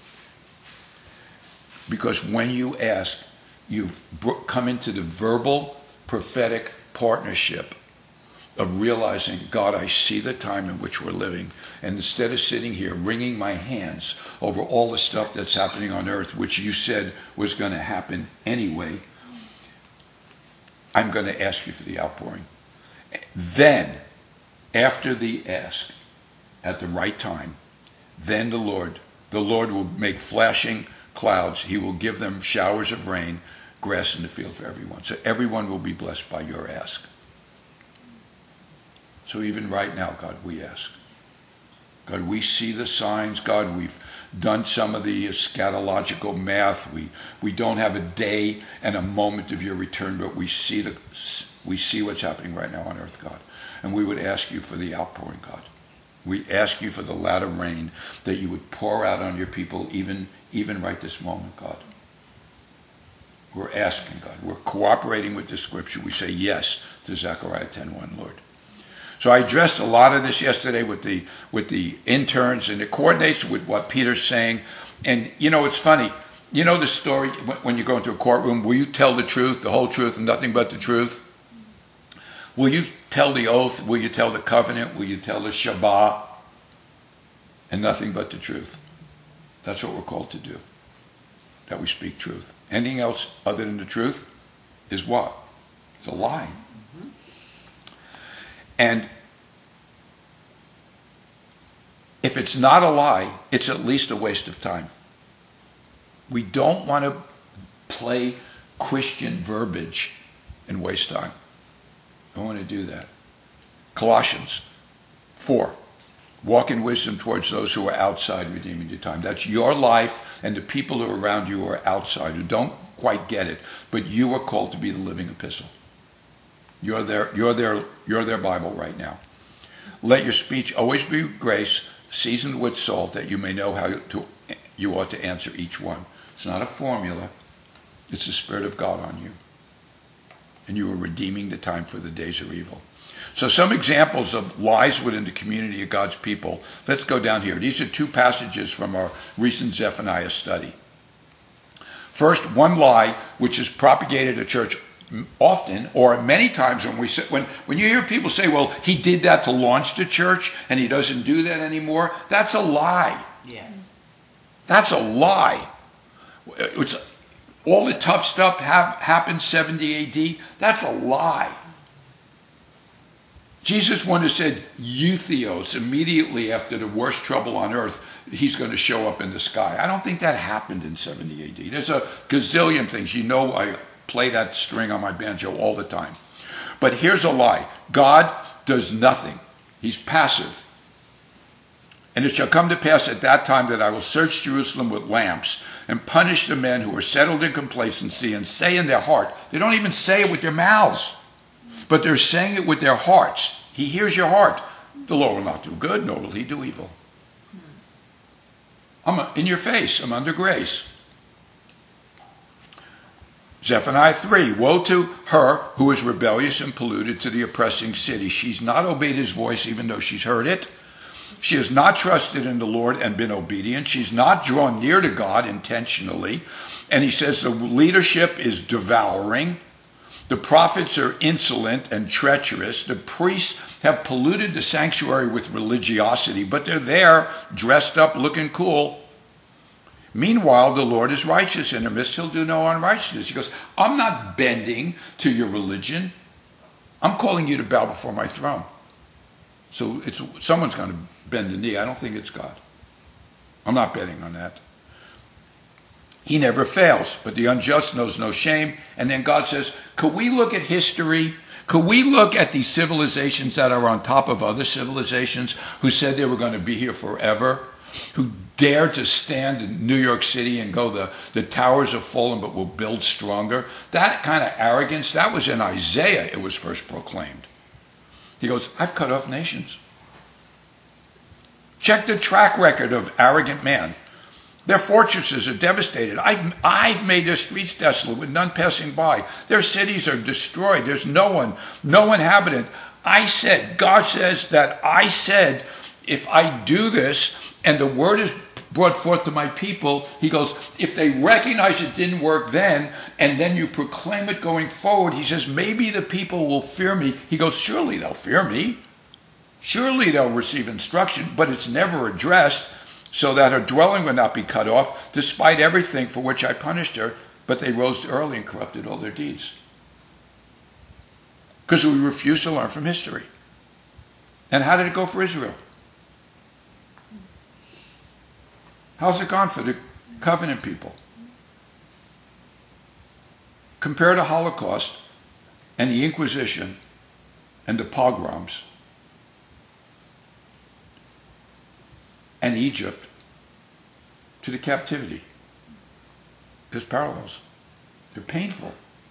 Because when you ask, you've come into the verbal, prophetic partnership of realizing, God, I see the time in which we're living. And instead of sitting here wringing my hands over all the stuff that's happening on earth, which you said was going to happen anyway, I'm going to ask you for the outpouring. Then, after the ask, at the right time, then the Lord, the Lord will make flashing clouds. He will give them showers of rain, grass in the field for everyone. So everyone will be blessed by your ask. So even right now, God, we ask. God, we see the signs. God, we've done some of the eschatological math. We we don't have a day and a moment of your return, but we see the we see what's happening right now on earth, God. And we would ask you for the outpouring, God. We ask you for the latter rain that you would pour out on your people even, even right this moment, God. We're asking, God. We're cooperating with the scripture. We say yes to Zechariah ten one, Lord. So I addressed a lot of this yesterday with the with the interns, and it coordinates with what Peter's saying. And, you know, it's funny. You know the story when you go into a courtroom, will you tell the truth, the whole truth, and nothing but the truth? Will you tell the oath? Will you tell the covenant? Will you tell the Shabbat? And nothing but the truth. That's what we're called to do. That we speak truth. Anything else other than the truth is what? It's a lie. Mm-hmm. And if it's not a lie, it's at least a waste of time. We don't want to play Christian verbiage and waste time. I don't want to do that. Colossians four. Walk in wisdom towards those who are outside, redeeming the time. That's your life and the people who are around you who are outside, who don't quite get it. But you are called to be the living epistle. You're their, you're their, you're their Bible right now. Let your speech always be grace, seasoned with salt, that you may know how to, you ought to answer each one. It's not a formula. It's the Spirit of God on you. And you are redeeming the time, for the days are evil. So some examples of lies within the community of God's people. Let's go down here. These are two passages from our recent Zephaniah study. First, one lie which is propagated at church often, or many times when we say, when, when you hear people say, well, he did that to launch the church and he doesn't do that anymore, that's a lie. Yes. That's a lie. It's, all the tough stuff have, happened seventy A D. That's a lie. Jesus once said, Eutheos, immediately after the worst trouble on earth, he's going to show up in the sky. I don't think that happened in seventy A D. There's a gazillion things. You know, I play that string on my banjo all the time. But here's a lie. God does nothing. He's passive. And it shall come to pass at that time that I will search Jerusalem with lamps and punish the men who are settled in complacency and say in their heart, they don't even say it with their mouths, but they're saying it with their hearts. He hears your heart. The Lord will not do good, nor will he do evil. I'm in your face. I'm under grace. Zephaniah three, woe to her who is rebellious and polluted to the oppressing city. She's not obeyed his voice even though she's heard it. She has not trusted in the Lord and been obedient. She's not drawn near to God intentionally. And he says the leadership is devouring. The prophets are insolent and treacherous. The priests have polluted the sanctuary with religiosity, but they're there, dressed up, looking cool. Meanwhile, the Lord is righteous in their midst. He'll do no unrighteousness. He goes, I'm not bending to your religion. I'm calling you to bow before my throne. So it's someone's going to bend the knee. I don't think it's God. I'm not betting on that. He never fails, but the unjust knows no shame. And then God says, could we look at history? Could we look at these civilizations that are on top of other civilizations who said they were going to be here forever, who dared to stand in New York City and go, the, the towers have fallen, but we'll build stronger? That kind of arrogance, that was in Isaiah, it was first proclaimed. He goes, I've cut off nations. Check the track record of arrogant man. Their fortresses are devastated. I've, I've made their streets desolate with none passing by. Their cities are destroyed. There's no one, no inhabitant. I said, God says that I said, if I do this and the word is brought forth to my people, he goes, if they recognize it didn't work then, and then you proclaim it going forward, he says, maybe the people will fear me. He goes, surely they'll fear me. Surely they'll receive instruction, but it's never addressed, so that her dwelling would not be cut off, despite everything for which I punished her. But they rose early and corrupted all their deeds. Because we refuse to learn from history. And how did it go for Israel? How's it gone for the covenant people? Compare the Holocaust and the Inquisition and the pogroms and Egypt to the captivity. There's parallels. They're painful.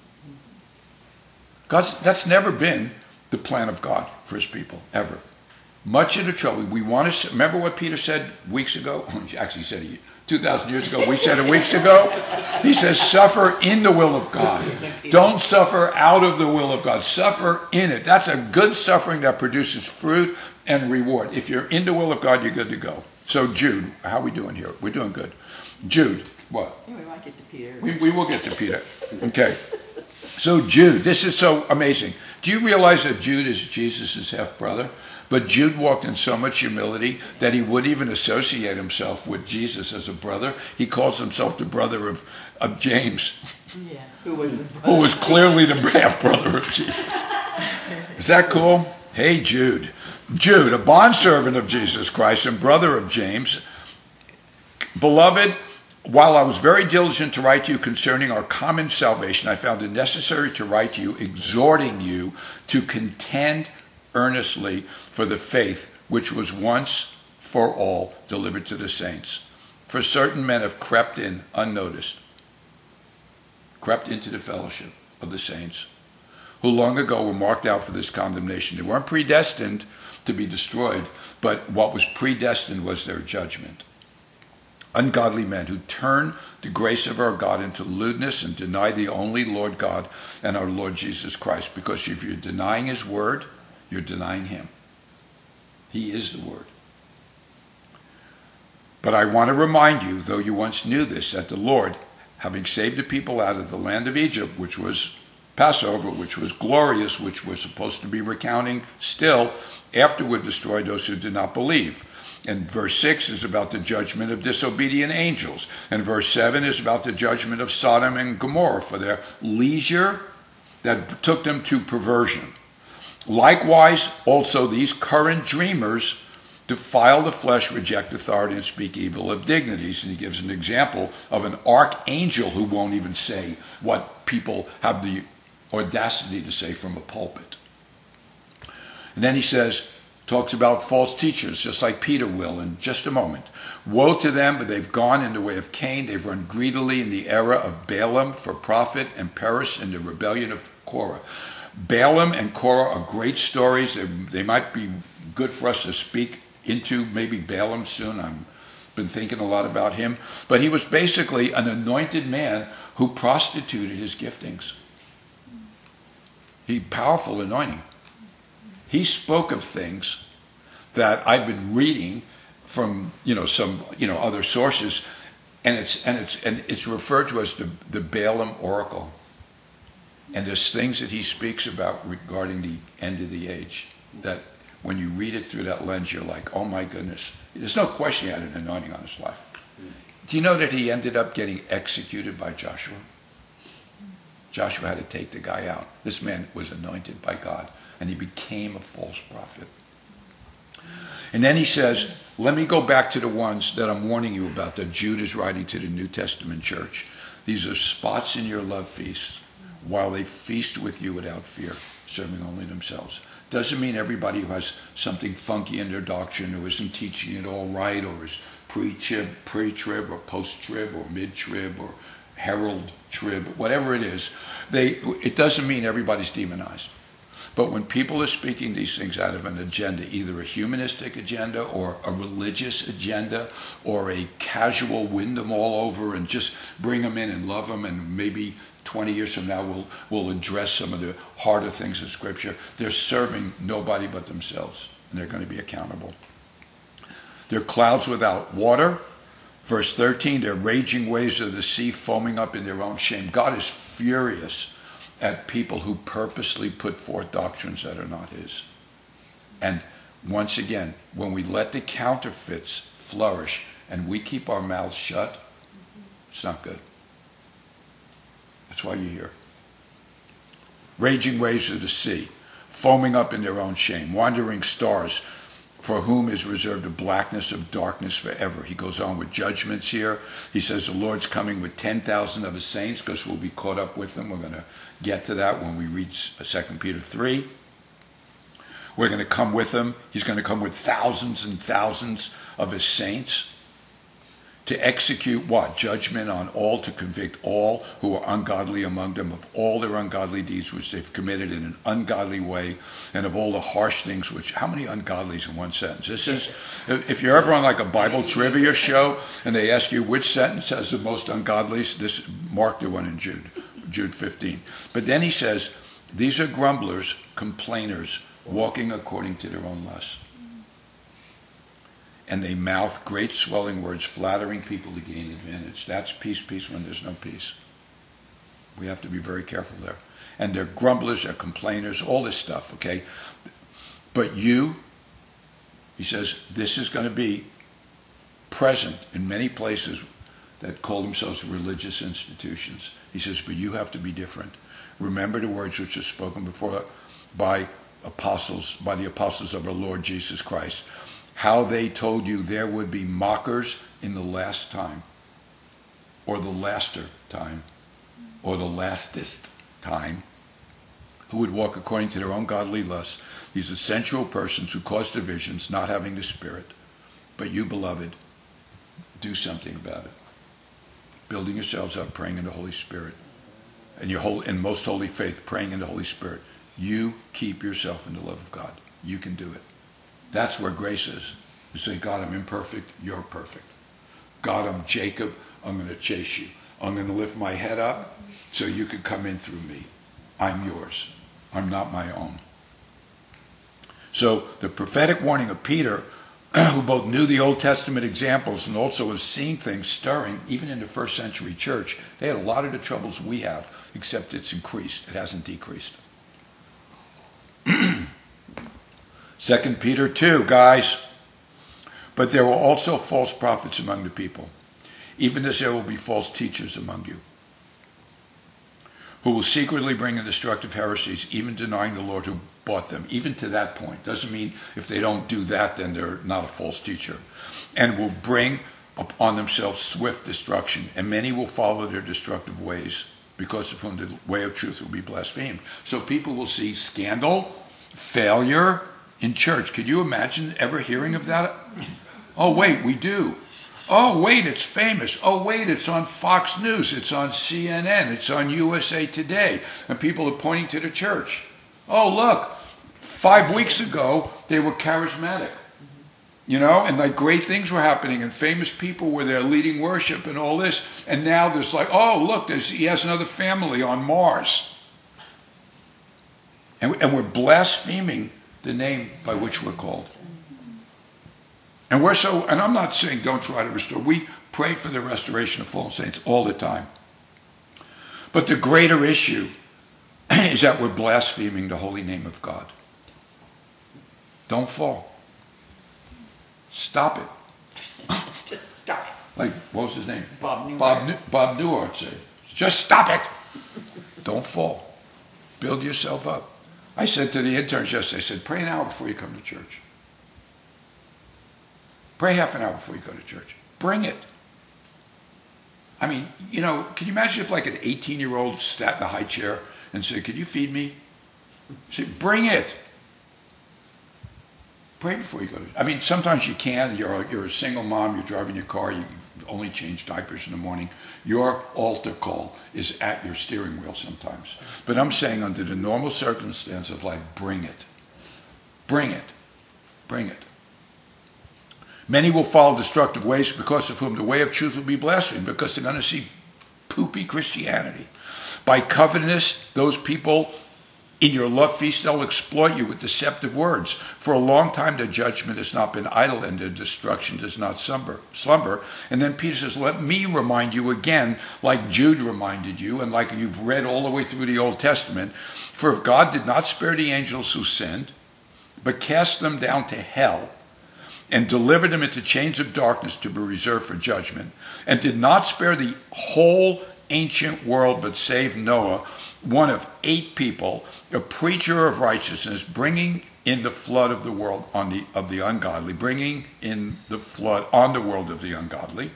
God's, that's never been the plan of God for his people, ever. Much of the trouble, we want to, remember what Peter said weeks ago? Actually, he said it two thousand years ago. We said it weeks ago. He says, suffer in the will of God. Don't suffer out of the will of God. Suffer in it. That's a good suffering that produces fruit and reward. If you're in the will of God, you're good to go. So Jude, how are we doing here? We're doing good. Jude, what? Yeah, we might get to Peter. We, we will get to Peter. Okay. So Jude, this is so amazing. Do you realize that Jude is Jesus' half-brother? But Jude walked in so much humility that he wouldn't even associate himself with Jesus as a brother. He calls himself the brother of, of James. Yeah, who was the brother? Who was clearly the half-brother of Jesus. Is that cool? Hey, Jude. Jude, a bondservant of Jesus Christ and brother of James. Beloved, while I was very diligent to write to you concerning our common salvation, I found it necessary to write to you, exhorting you to contend earnestly for the faith which was once for all delivered to the saints. For certain men have crept in unnoticed, crept into the fellowship of the saints, who long ago were marked out for this condemnation. They weren't predestined to be destroyed, but what was predestined was their judgment. Ungodly men who turn the grace of our God into lewdness and deny the only Lord God and our Lord Jesus Christ. Because if you're denying his word, you're denying him. He is the word. But I want to remind you, though you once knew this, that the Lord, having saved the people out of the land of Egypt, which was Passover, which was glorious, which we're supposed to be recounting still, afterward destroyed those who did not believe. And verse six is about the judgment of disobedient angels. And verse seven is about the judgment of Sodom and Gomorrah for their leisure that took them to perversion. Likewise, also these current dreamers defile the flesh, reject authority, and speak evil of dignities. And he gives an example of an archangel who won't even say what people have the audacity to say from a pulpit. And then he says, talks about false teachers, just like Peter will in just a moment. Woe to them, but they've gone in the way of Cain. They've run greedily in the era of Balaam for profit and perished in the rebellion of Korah. Balaam and Korah are great stories. They, they might be good for us to speak into, maybe Balaam soon. I've been thinking a lot about him. But he was basically an anointed man who prostituted his giftings. He powerful anointing. He spoke of things that I've been reading from, you know, some, you know, other sources, and it's and it's and it's referred to as the, the Balaam oracle. And there's things that he speaks about regarding the end of the age that when you read it through that lens, you're like, oh my goodness. There's no question he had an anointing on his life. Do you know that he ended up getting executed by Joshua? Joshua had to take the guy out. This man was anointed by God, and he became a false prophet. And then he says, let me go back to the ones that I'm warning you about, that Jude is writing to the New Testament church. These are spots in your love feast, while they feast with you without fear, serving only themselves. Doesn't mean everybody who has something funky in their doctrine, or isn't teaching it all right, or is pre-trib, pre-trib, or post-trib, or mid-trib, or herald trib, whatever it is, they, it doesn't mean everybody's demonized. But when people are speaking these things out of an agenda, either a humanistic agenda or a religious agenda or a casual win them all over and just bring them in and love them, and maybe twenty years from now we'll, we'll address some of the harder things in Scripture, they're serving nobody but themselves, and they're going to be accountable. They're clouds without water. Verse thirteen, they're raging waves of the sea foaming up in their own shame. God is furious at people who purposely put forth doctrines that are not his. And once again, when we let the counterfeits flourish and we keep our mouths shut, it's not good. That's why you're here. Raging waves of the sea, foaming up in their own shame, wandering stars, for whom is reserved a blackness of darkness forever. He goes on with judgments here. He says the Lord's coming with ten thousand of his saints, because we'll be caught up with them. We're going to get to that when we read Second Peter three. We're going to come with him. He's going to come with thousands and thousands of his saints to execute what? Judgment on all, to convict all who are ungodly among them of all their ungodly deeds which they've committed in an ungodly way, and of all the harsh things which, how many ungodlies in one sentence? This is, if you're ever on like a Bible trivia show and they ask you which sentence has the most ungodlies, this, mark the one in Jude, Jude fifteen. But then he says, these are grumblers, complainers, walking according to their own lusts. And they mouth great swelling words, flattering people to gain advantage. That's peace, peace when there's no peace. We have to be very careful there. And they're grumblers, they're complainers, all this stuff, okay? But you, he says, this is going to be present in many places that call themselves religious institutions. He says, but you have to be different. Remember the words which are spoken before by apostles, by the apostles of our Lord Jesus Christ. How they told you there would be mockers in the last time, or the laster time, or the lastest time, who would walk according to their own godly lusts, these are sensual persons who cause divisions, not having the Spirit. But you, beloved, do something about it. Building yourselves up, praying in the Holy Spirit, and your whole, in most holy faith, praying in the Holy Spirit. You keep yourself in the love of God. You can do it. That's where grace is. You say, God, I'm imperfect, you're perfect. God, I'm Jacob, I'm going to chase you. I'm going to lift my head up so you can come in through me. I'm yours. I'm not my own. So the prophetic warning of Peter, who both knew the Old Testament examples and also was seeing things stirring, even in the first century church, they had a lot of the troubles we have, except it's increased. It hasn't decreased. Second Peter two, guys. But there were also false prophets among the people, even as there will be false teachers among you, who will secretly bring in destructive heresies, even denying the Lord who bought them. Even to that point. Doesn't mean if they don't do that, then they're not a false teacher. And will bring upon themselves swift destruction, and many will follow their destructive ways, because of whom the way of truth will be blasphemed. So people will see scandal, failure in church. Could you imagine ever hearing of that? Oh, wait, we do. Oh, wait, it's famous. Oh, wait, it's on Fox News. It's on C N N. It's on U S A Today. And people are pointing to the church. Oh, look, five weeks ago, they were charismatic. You know, and like great things were happening, and famous people were there leading worship and all this. And now there's like, oh, look, there's, he has another family on Mars. And, and we're blaspheming the name by which we're called. And we're so, and I'm not saying don't try to restore. We pray for the restoration of fallen saints all the time. But the greater issue is that we're blaspheming the holy name of God. Don't fall. Stop it. Just stop it. Like, what was his name? Bob Newhart. Bob, New- Bob Newhart said, just stop it. Don't fall. Build yourself up. I said to the interns yesterday, I said, pray an hour before you come to church. Pray half an hour before you go to church. Bring it. I mean, you know, can you imagine if like an eighteen-year-old sat in a high chair and said, can you feed me? Say, bring it. Pray before you go to, I mean, sometimes you can. You're a, you're a single mom. You're driving your car. You only change diapers in the morning. Your altar call is at your steering wheel sometimes. But I'm saying under the normal circumstance of life, bring it. Bring it. Bring it. Many will follow destructive ways, because of whom the way of truth will be blasphemed, because they're going to see poopy Christianity. By covetousness, those people in your love feast, they'll exploit you with deceptive words. For a long time, their judgment has not been idle, and their destruction does not slumber. slumber. And then Peter says, let me remind you again, like Jude reminded you, and like you've read all the way through the Old Testament, for if God did not spare the angels who sinned, but cast them down to hell, and delivered them into chains of darkness to be reserved for judgment, and did not spare the whole ancient world, but saved Noah, one of eight people, a preacher of righteousness, bringing in the flood of the world on the of the ungodly, bringing in the flood on the world of the ungodly,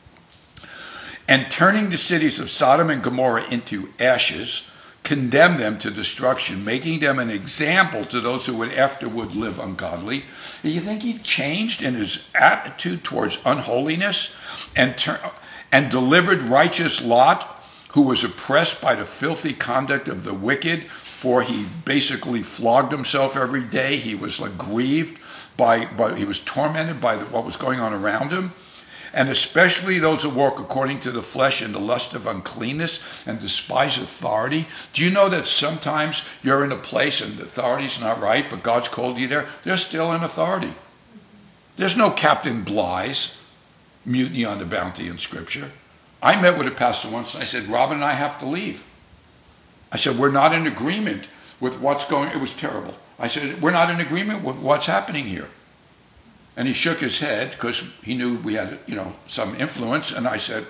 and turning the cities of Sodom and Gomorrah into ashes, condemned them to destruction, making them an example to those who would afterward live ungodly. Do you think he changed in his attitude towards unholiness and tur- and delivered righteous Lot, who was oppressed by the filthy conduct of the wicked, for he basically flogged himself every day. He was like grieved by, by he was tormented by the, what was going on around him. And especially those who walk according to the flesh in the lust of uncleanness and despise authority. Do you know that sometimes you're in a place and the authority's not right, but God's called you there? They're still in authority. There's no Captain Bligh's mutiny on the bounty in Scripture. I met with a pastor once and I said, Robin and I have to leave. I said, we're not in agreement with what's going, it was terrible. I said, we're not in agreement with what's happening here. And he shook his head because he knew we had, you know, some influence. And I said,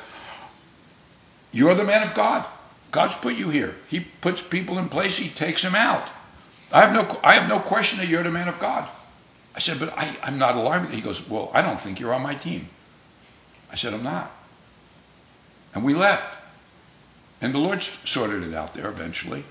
you're the man of God. God's put you here. He puts people in place. He takes them out. I have no, I have no question that you're the man of God. I said, but I, I'm not aligned with it. He goes, well, I don't think you're on my team. I said, I'm not. And we left. And the Lord sorted it out there eventually.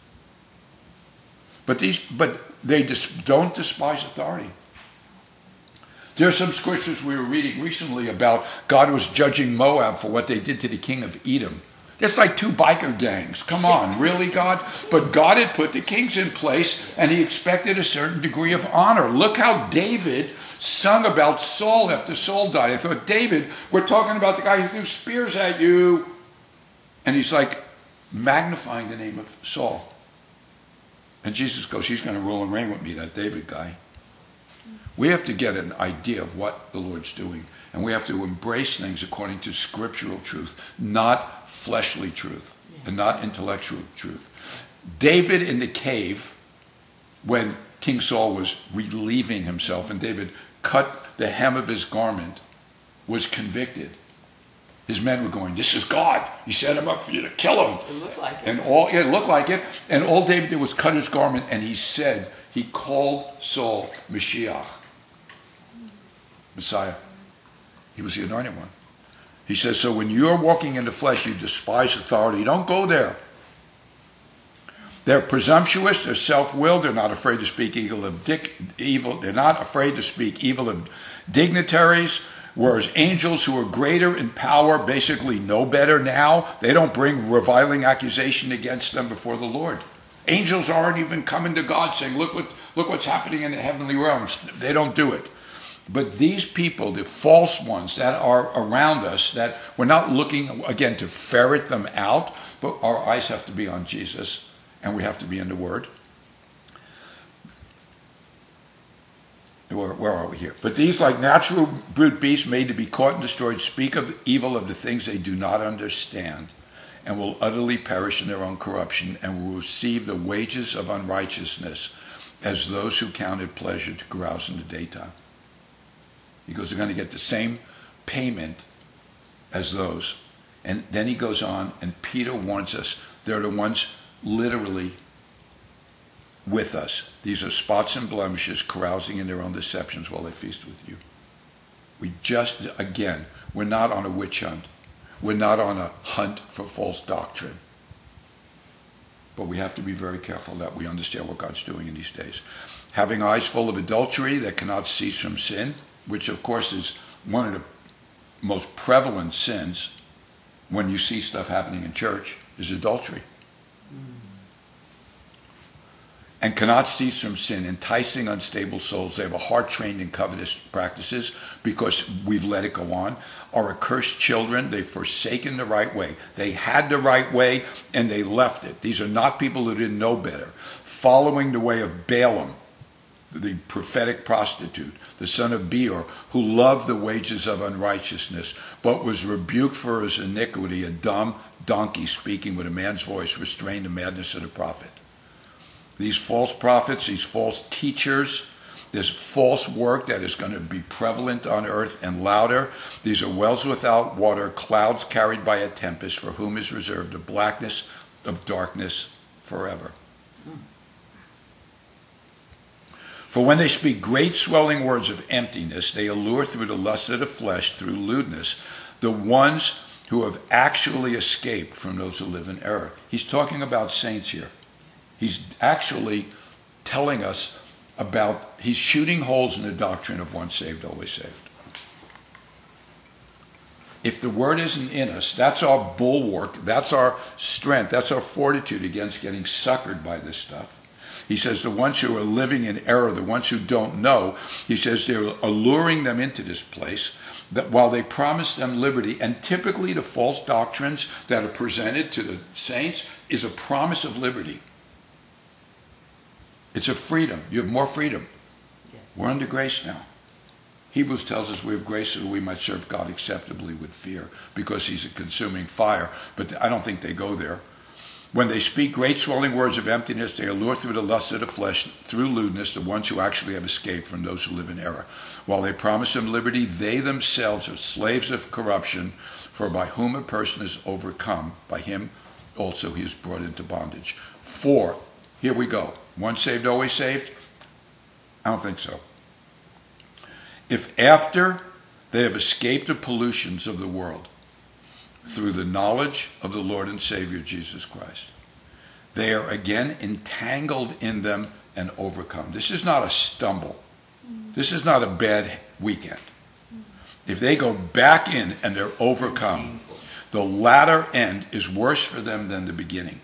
But these, but they just don't despise authority. There are some scriptures we were reading recently about God was judging Moab for what they did to the king of Edom. It's like two biker gangs. Come on, really, God? But God had put the kings in place, and he expected a certain degree of honor. Look how David sung about Saul after Saul died. I thought, David, we're talking about the guy who threw spears at you. And he's like magnifying the name of Saul. And Jesus goes, he's going to rule and reign with me, that David guy. We have to get an idea of what the Lord's doing. And we have to embrace things according to scriptural truth, not fleshly truth, and not intellectual truth. David in the cave, when King Saul was relieving himself, and David cut the hem of his garment, was convicted. His men were going, this is God. He set him up for you to kill him. It looked like it. And all, yeah, it looked like it. And all David did was cut his garment, and he said, he called Saul Mashiach, Messiah. He was the anointed one. He says, so when you're walking in the flesh, you despise authority. Don't go there. They're presumptuous, they're self-willed, they're not afraid to speak evil of dic- evil. They're not afraid to speak evil of dignitaries, whereas angels who are greater in power basically know better now. They don't bring reviling accusation against them before the Lord. Angels aren't even coming to God saying, look what look what's happening in the heavenly realms. They don't do it. But these people, the false ones that are around us, that we're not looking, again, to ferret them out, but our eyes have to be on Jesus, and we have to be in the Word. Where, where are we here? But these, like natural brute beasts made to be caught and destroyed, speak of evil of the things they do not understand, and will utterly perish in their own corruption, and will receive the wages of unrighteousness as those who counted pleasure to carouse in the daytime. He goes, they're going to get the same payment as those. And then he goes on, and Peter warns us, they're the ones literally with us. These are spots and blemishes carousing in their own deceptions while they feast with you. We just, again, we're not on a witch hunt. We're not on a hunt for false doctrine. But we have to be very careful that we understand what God's doing in these days. Having eyes full of adultery that cannot cease from sin, which of course is one of the most prevalent sins when you see stuff happening in church is adultery. And cannot cease from sin, enticing unstable souls. They have a heart trained in covetous practices because we've let it go on. Are accursed children. They've forsaken the right way. They had the right way and they left it. These are not people who didn't know better. Following the way of Balaam, the prophetic prostitute, the son of Beor, who loved the wages of unrighteousness, but was rebuked for his iniquity. A dumb donkey speaking with a man's voice restrained the madness of the prophet. These false prophets, these false teachers, this false work that is going to be prevalent on earth and louder. These are wells without water, clouds carried by a tempest, for whom is reserved the blackness of darkness forever. For when they speak great swelling words of emptiness, they allure through the lust of the flesh, through lewdness, the ones who have actually escaped from those who live in error. He's talking about saints here. He's actually telling us about, he's shooting holes in the doctrine of once saved, always saved. If the word isn't in us, that's our bulwark, that's our strength, that's our fortitude against getting suckered by this stuff. He says the ones who are living in error, the ones who don't know, he says they're alluring them into this place, that while they promise them liberty, and typically the false doctrines that are presented to the saints is a promise of liberty. It's a freedom. You have more freedom. Yeah. We're under grace now. Hebrews tells us we have grace so that we might serve God acceptably with fear, because he's a consuming fire. But I don't think they go there. When they speak great swelling words of emptiness, they allure through the lust of the flesh, through lewdness, the ones who actually have escaped from those who live in error. While they promise them liberty, they themselves are slaves of corruption, for by whom a person is overcome, by him also he is brought into bondage. For, here we go. Once saved, always saved? I don't think so. If after they have escaped the pollutions of the world through the knowledge of the Lord and Savior Jesus Christ, they are again entangled in them and overcome. This is not a stumble. This is not a bad weekend. If they go back in and they're overcome, the latter end is worse for them than the beginning.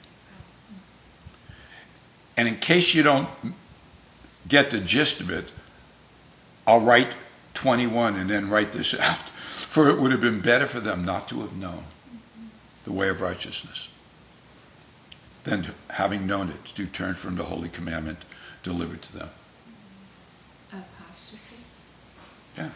And in case you don't get the gist of it, I'll write twenty-one and then write this out. For it would have been better for them not to have known the way of righteousness than to, having known it, to turn from the holy commandment delivered to them. Apostasy? Yeah.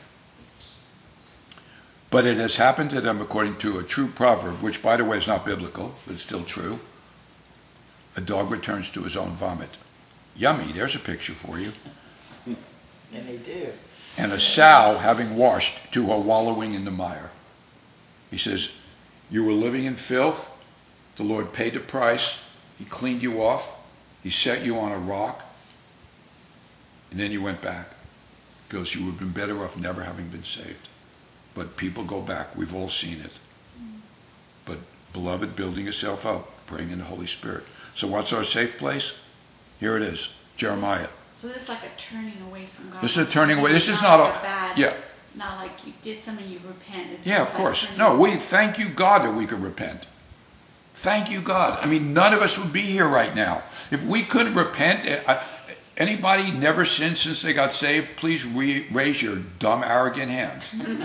But it has happened to them according to a true proverb, which, by the way, is not biblical, but it's still true. A dog returns to his own vomit. Yummy, there's a picture for you. And they do. And a sow having washed to her wallowing in the mire. He says, you were living in filth. The Lord paid the price. He cleaned you off. He set you on a rock. And then you went back. Because you would have been better off never having been saved. But people go back. We've all seen it. But, beloved, building yourself up, praying in the Holy Spirit. So what's our safe place? Here it is, Jeremiah. So this is like a turning away from God. This is a turning away. This is not a, bad, yeah. Not like you did something, you repent. It's Yeah, of like course. No, away. we thank you, God, that we could repent. Thank you, God. I mean, none of us would be here right now. If we couldn't repent, uh, anybody never sinned since they got saved, please re- raise your dumb, arrogant hand.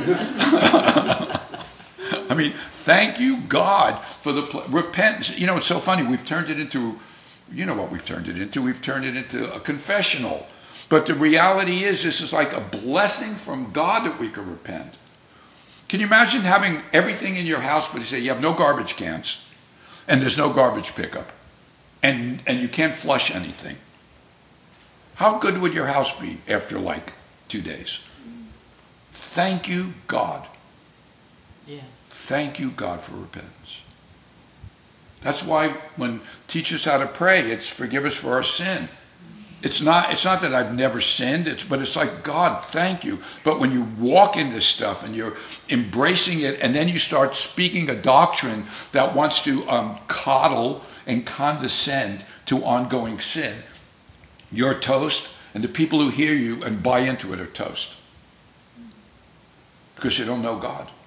I mean, thank you, God, for the pl- repentance. You know, it's so funny. We've turned it into, you know what we've turned it into? We've turned it into a confessional. But the reality is, this is like a blessing from God that we can repent. Can you imagine having everything in your house, but you say you have no garbage cans, and there's no garbage pickup, and, and you can't flush anything? How good would your house be after like two days? Thank you, God. Yes. Thank you, God, for repentance. That's why when teach us how to pray, it's forgive us for our sin. It's not, it's not that I've never sinned, it's, but it's like, God, thank you. But when you walk into stuff and you're embracing it, and then you start speaking a doctrine that wants to um, coddle and condescend to ongoing sin, you're toast, and the people who hear you and buy into it are toast. Because they don't know God.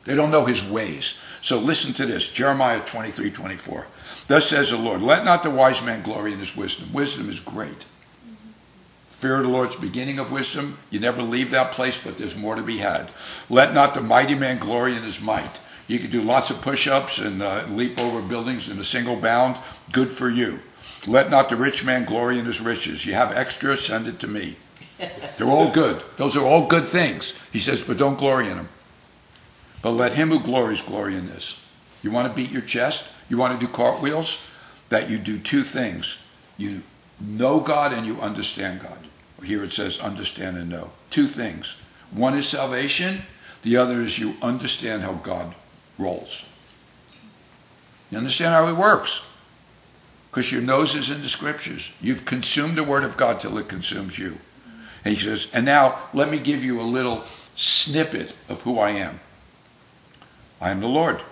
They don't know his ways. So listen to this, Jeremiah twenty-three, twenty-four. Thus says the Lord, let not the wise man glory in his wisdom. Wisdom is great. Fear of the Lord is the beginning of wisdom. You never leave that place, but there's more to be had. Let not the mighty man glory in his might. You can do lots of push-ups and uh, leap over buildings in a single bound. Good for you. Let not the rich man glory in his riches. You have extra, send it to me. They're all good. Those are all good things. He says, but don't glory in them. But let him who glories glory in this. You want to beat your chest? You want to do cartwheels? That you do two things. You know God and you understand God. Here it says understand and know. Two things. One is salvation. The other is you understand how God rolls. You understand how he works. Because your nose is in the scriptures. You've consumed the word of God till it consumes you. And he says, and now let me give you a little snippet of who I am. I am the Lord.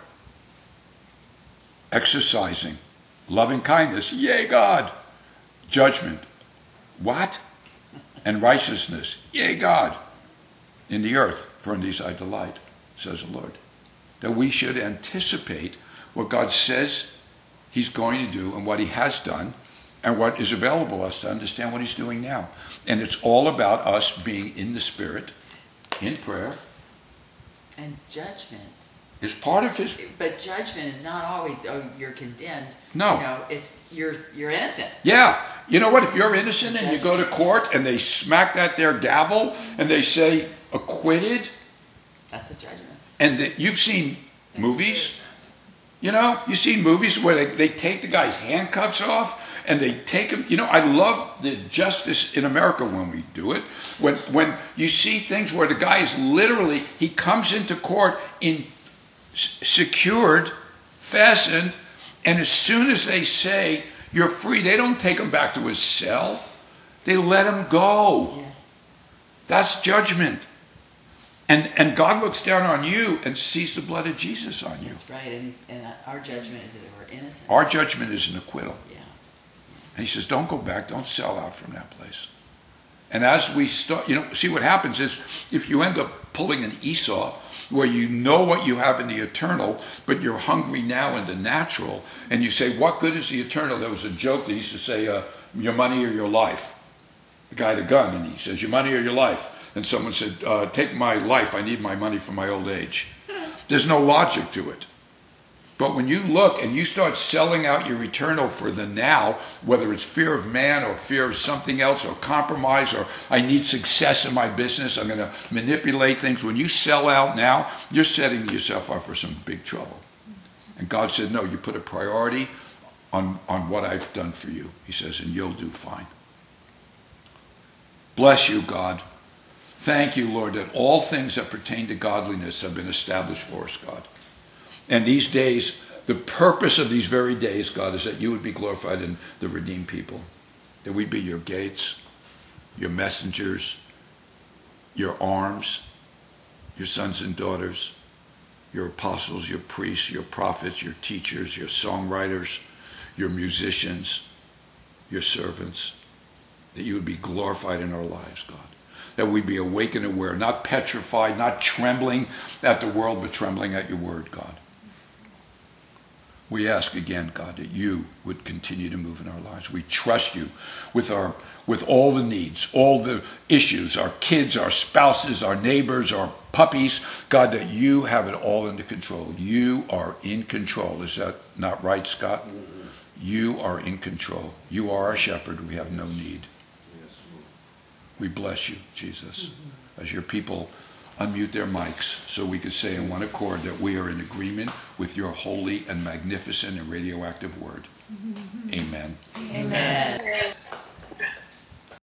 Exercising loving kindness, yea, God. Judgment, what? And righteousness, yea, God. In the earth, for in these I delight, says the Lord. That we should anticipate what God says he's going to do and what he has done and what is available to us to understand what he's doing now. And it's all about us being in the Spirit, in prayer. And judgment. Is part of his... But judgment is not always, oh, you're condemned. No. You know, it's, you're, you're innocent. Yeah. You know what? If you're innocent and you go to court and they smack that there gavel and they say acquitted... That's a judgment. And the, you've seen movies, you know, you've seen movies where they, they take the guy's handcuffs off and they take him. You know, I love the justice in America when we do it. When when you see things where the guy is literally, he comes into court in s- secured, fastened, and as soon as they say you're free, they don't take him back to his cell. They let him go. Yeah. That's judgment. And and God looks down on you and sees the blood of Jesus on you. That's right. And, he's, and our judgment is that we're innocent. Our judgment is an acquittal. Yeah. And he says, don't go back. Don't sell out from that place. And as we start, you know, see what happens is if you end up pulling an Esau where you know what you have in the eternal, but you're hungry now in the natural, and you say, what good is the eternal? There was a joke that used to say, uh, your money or your life. The guy had a gun, and he says, your money or your life. And someone said, uh, take my life, I need my money for my old age. There's no logic to it. But when you look and you start selling out your eternal for the now, whether it's fear of man or fear of something else or compromise or I need success in my business, I'm going to manipulate things. When you sell out now, you're setting yourself up for some big trouble. And God said, no, you put a priority on, on what I've done for you. He says, and you'll do fine. Bless you, God. Thank you, Lord, that all things that pertain to godliness have been established for us, God. And these days, the purpose of these very days, God, is that you would be glorified in the redeemed people. That we'd be your gates, your messengers, your arms, your sons and daughters, your apostles, your priests, your prophets, your teachers, your songwriters, your musicians, your servants. That you would be glorified in our lives, God. That we'd be awake and aware, not petrified, not trembling at the world, but trembling at your word, God. We ask again, God, that you would continue to move in our lives. We trust you with our with all the needs, all the issues, our kids, our spouses, our neighbors, our puppies. God, that you have it all under control. You are in control. Is that not right, Scott? Mm-hmm. You are in control. You are our shepherd. We have no need. We bless you, Jesus, as your people unmute their mics so we could say in one accord that we are in agreement with your holy and magnificent and radioactive word. Amen. Amen.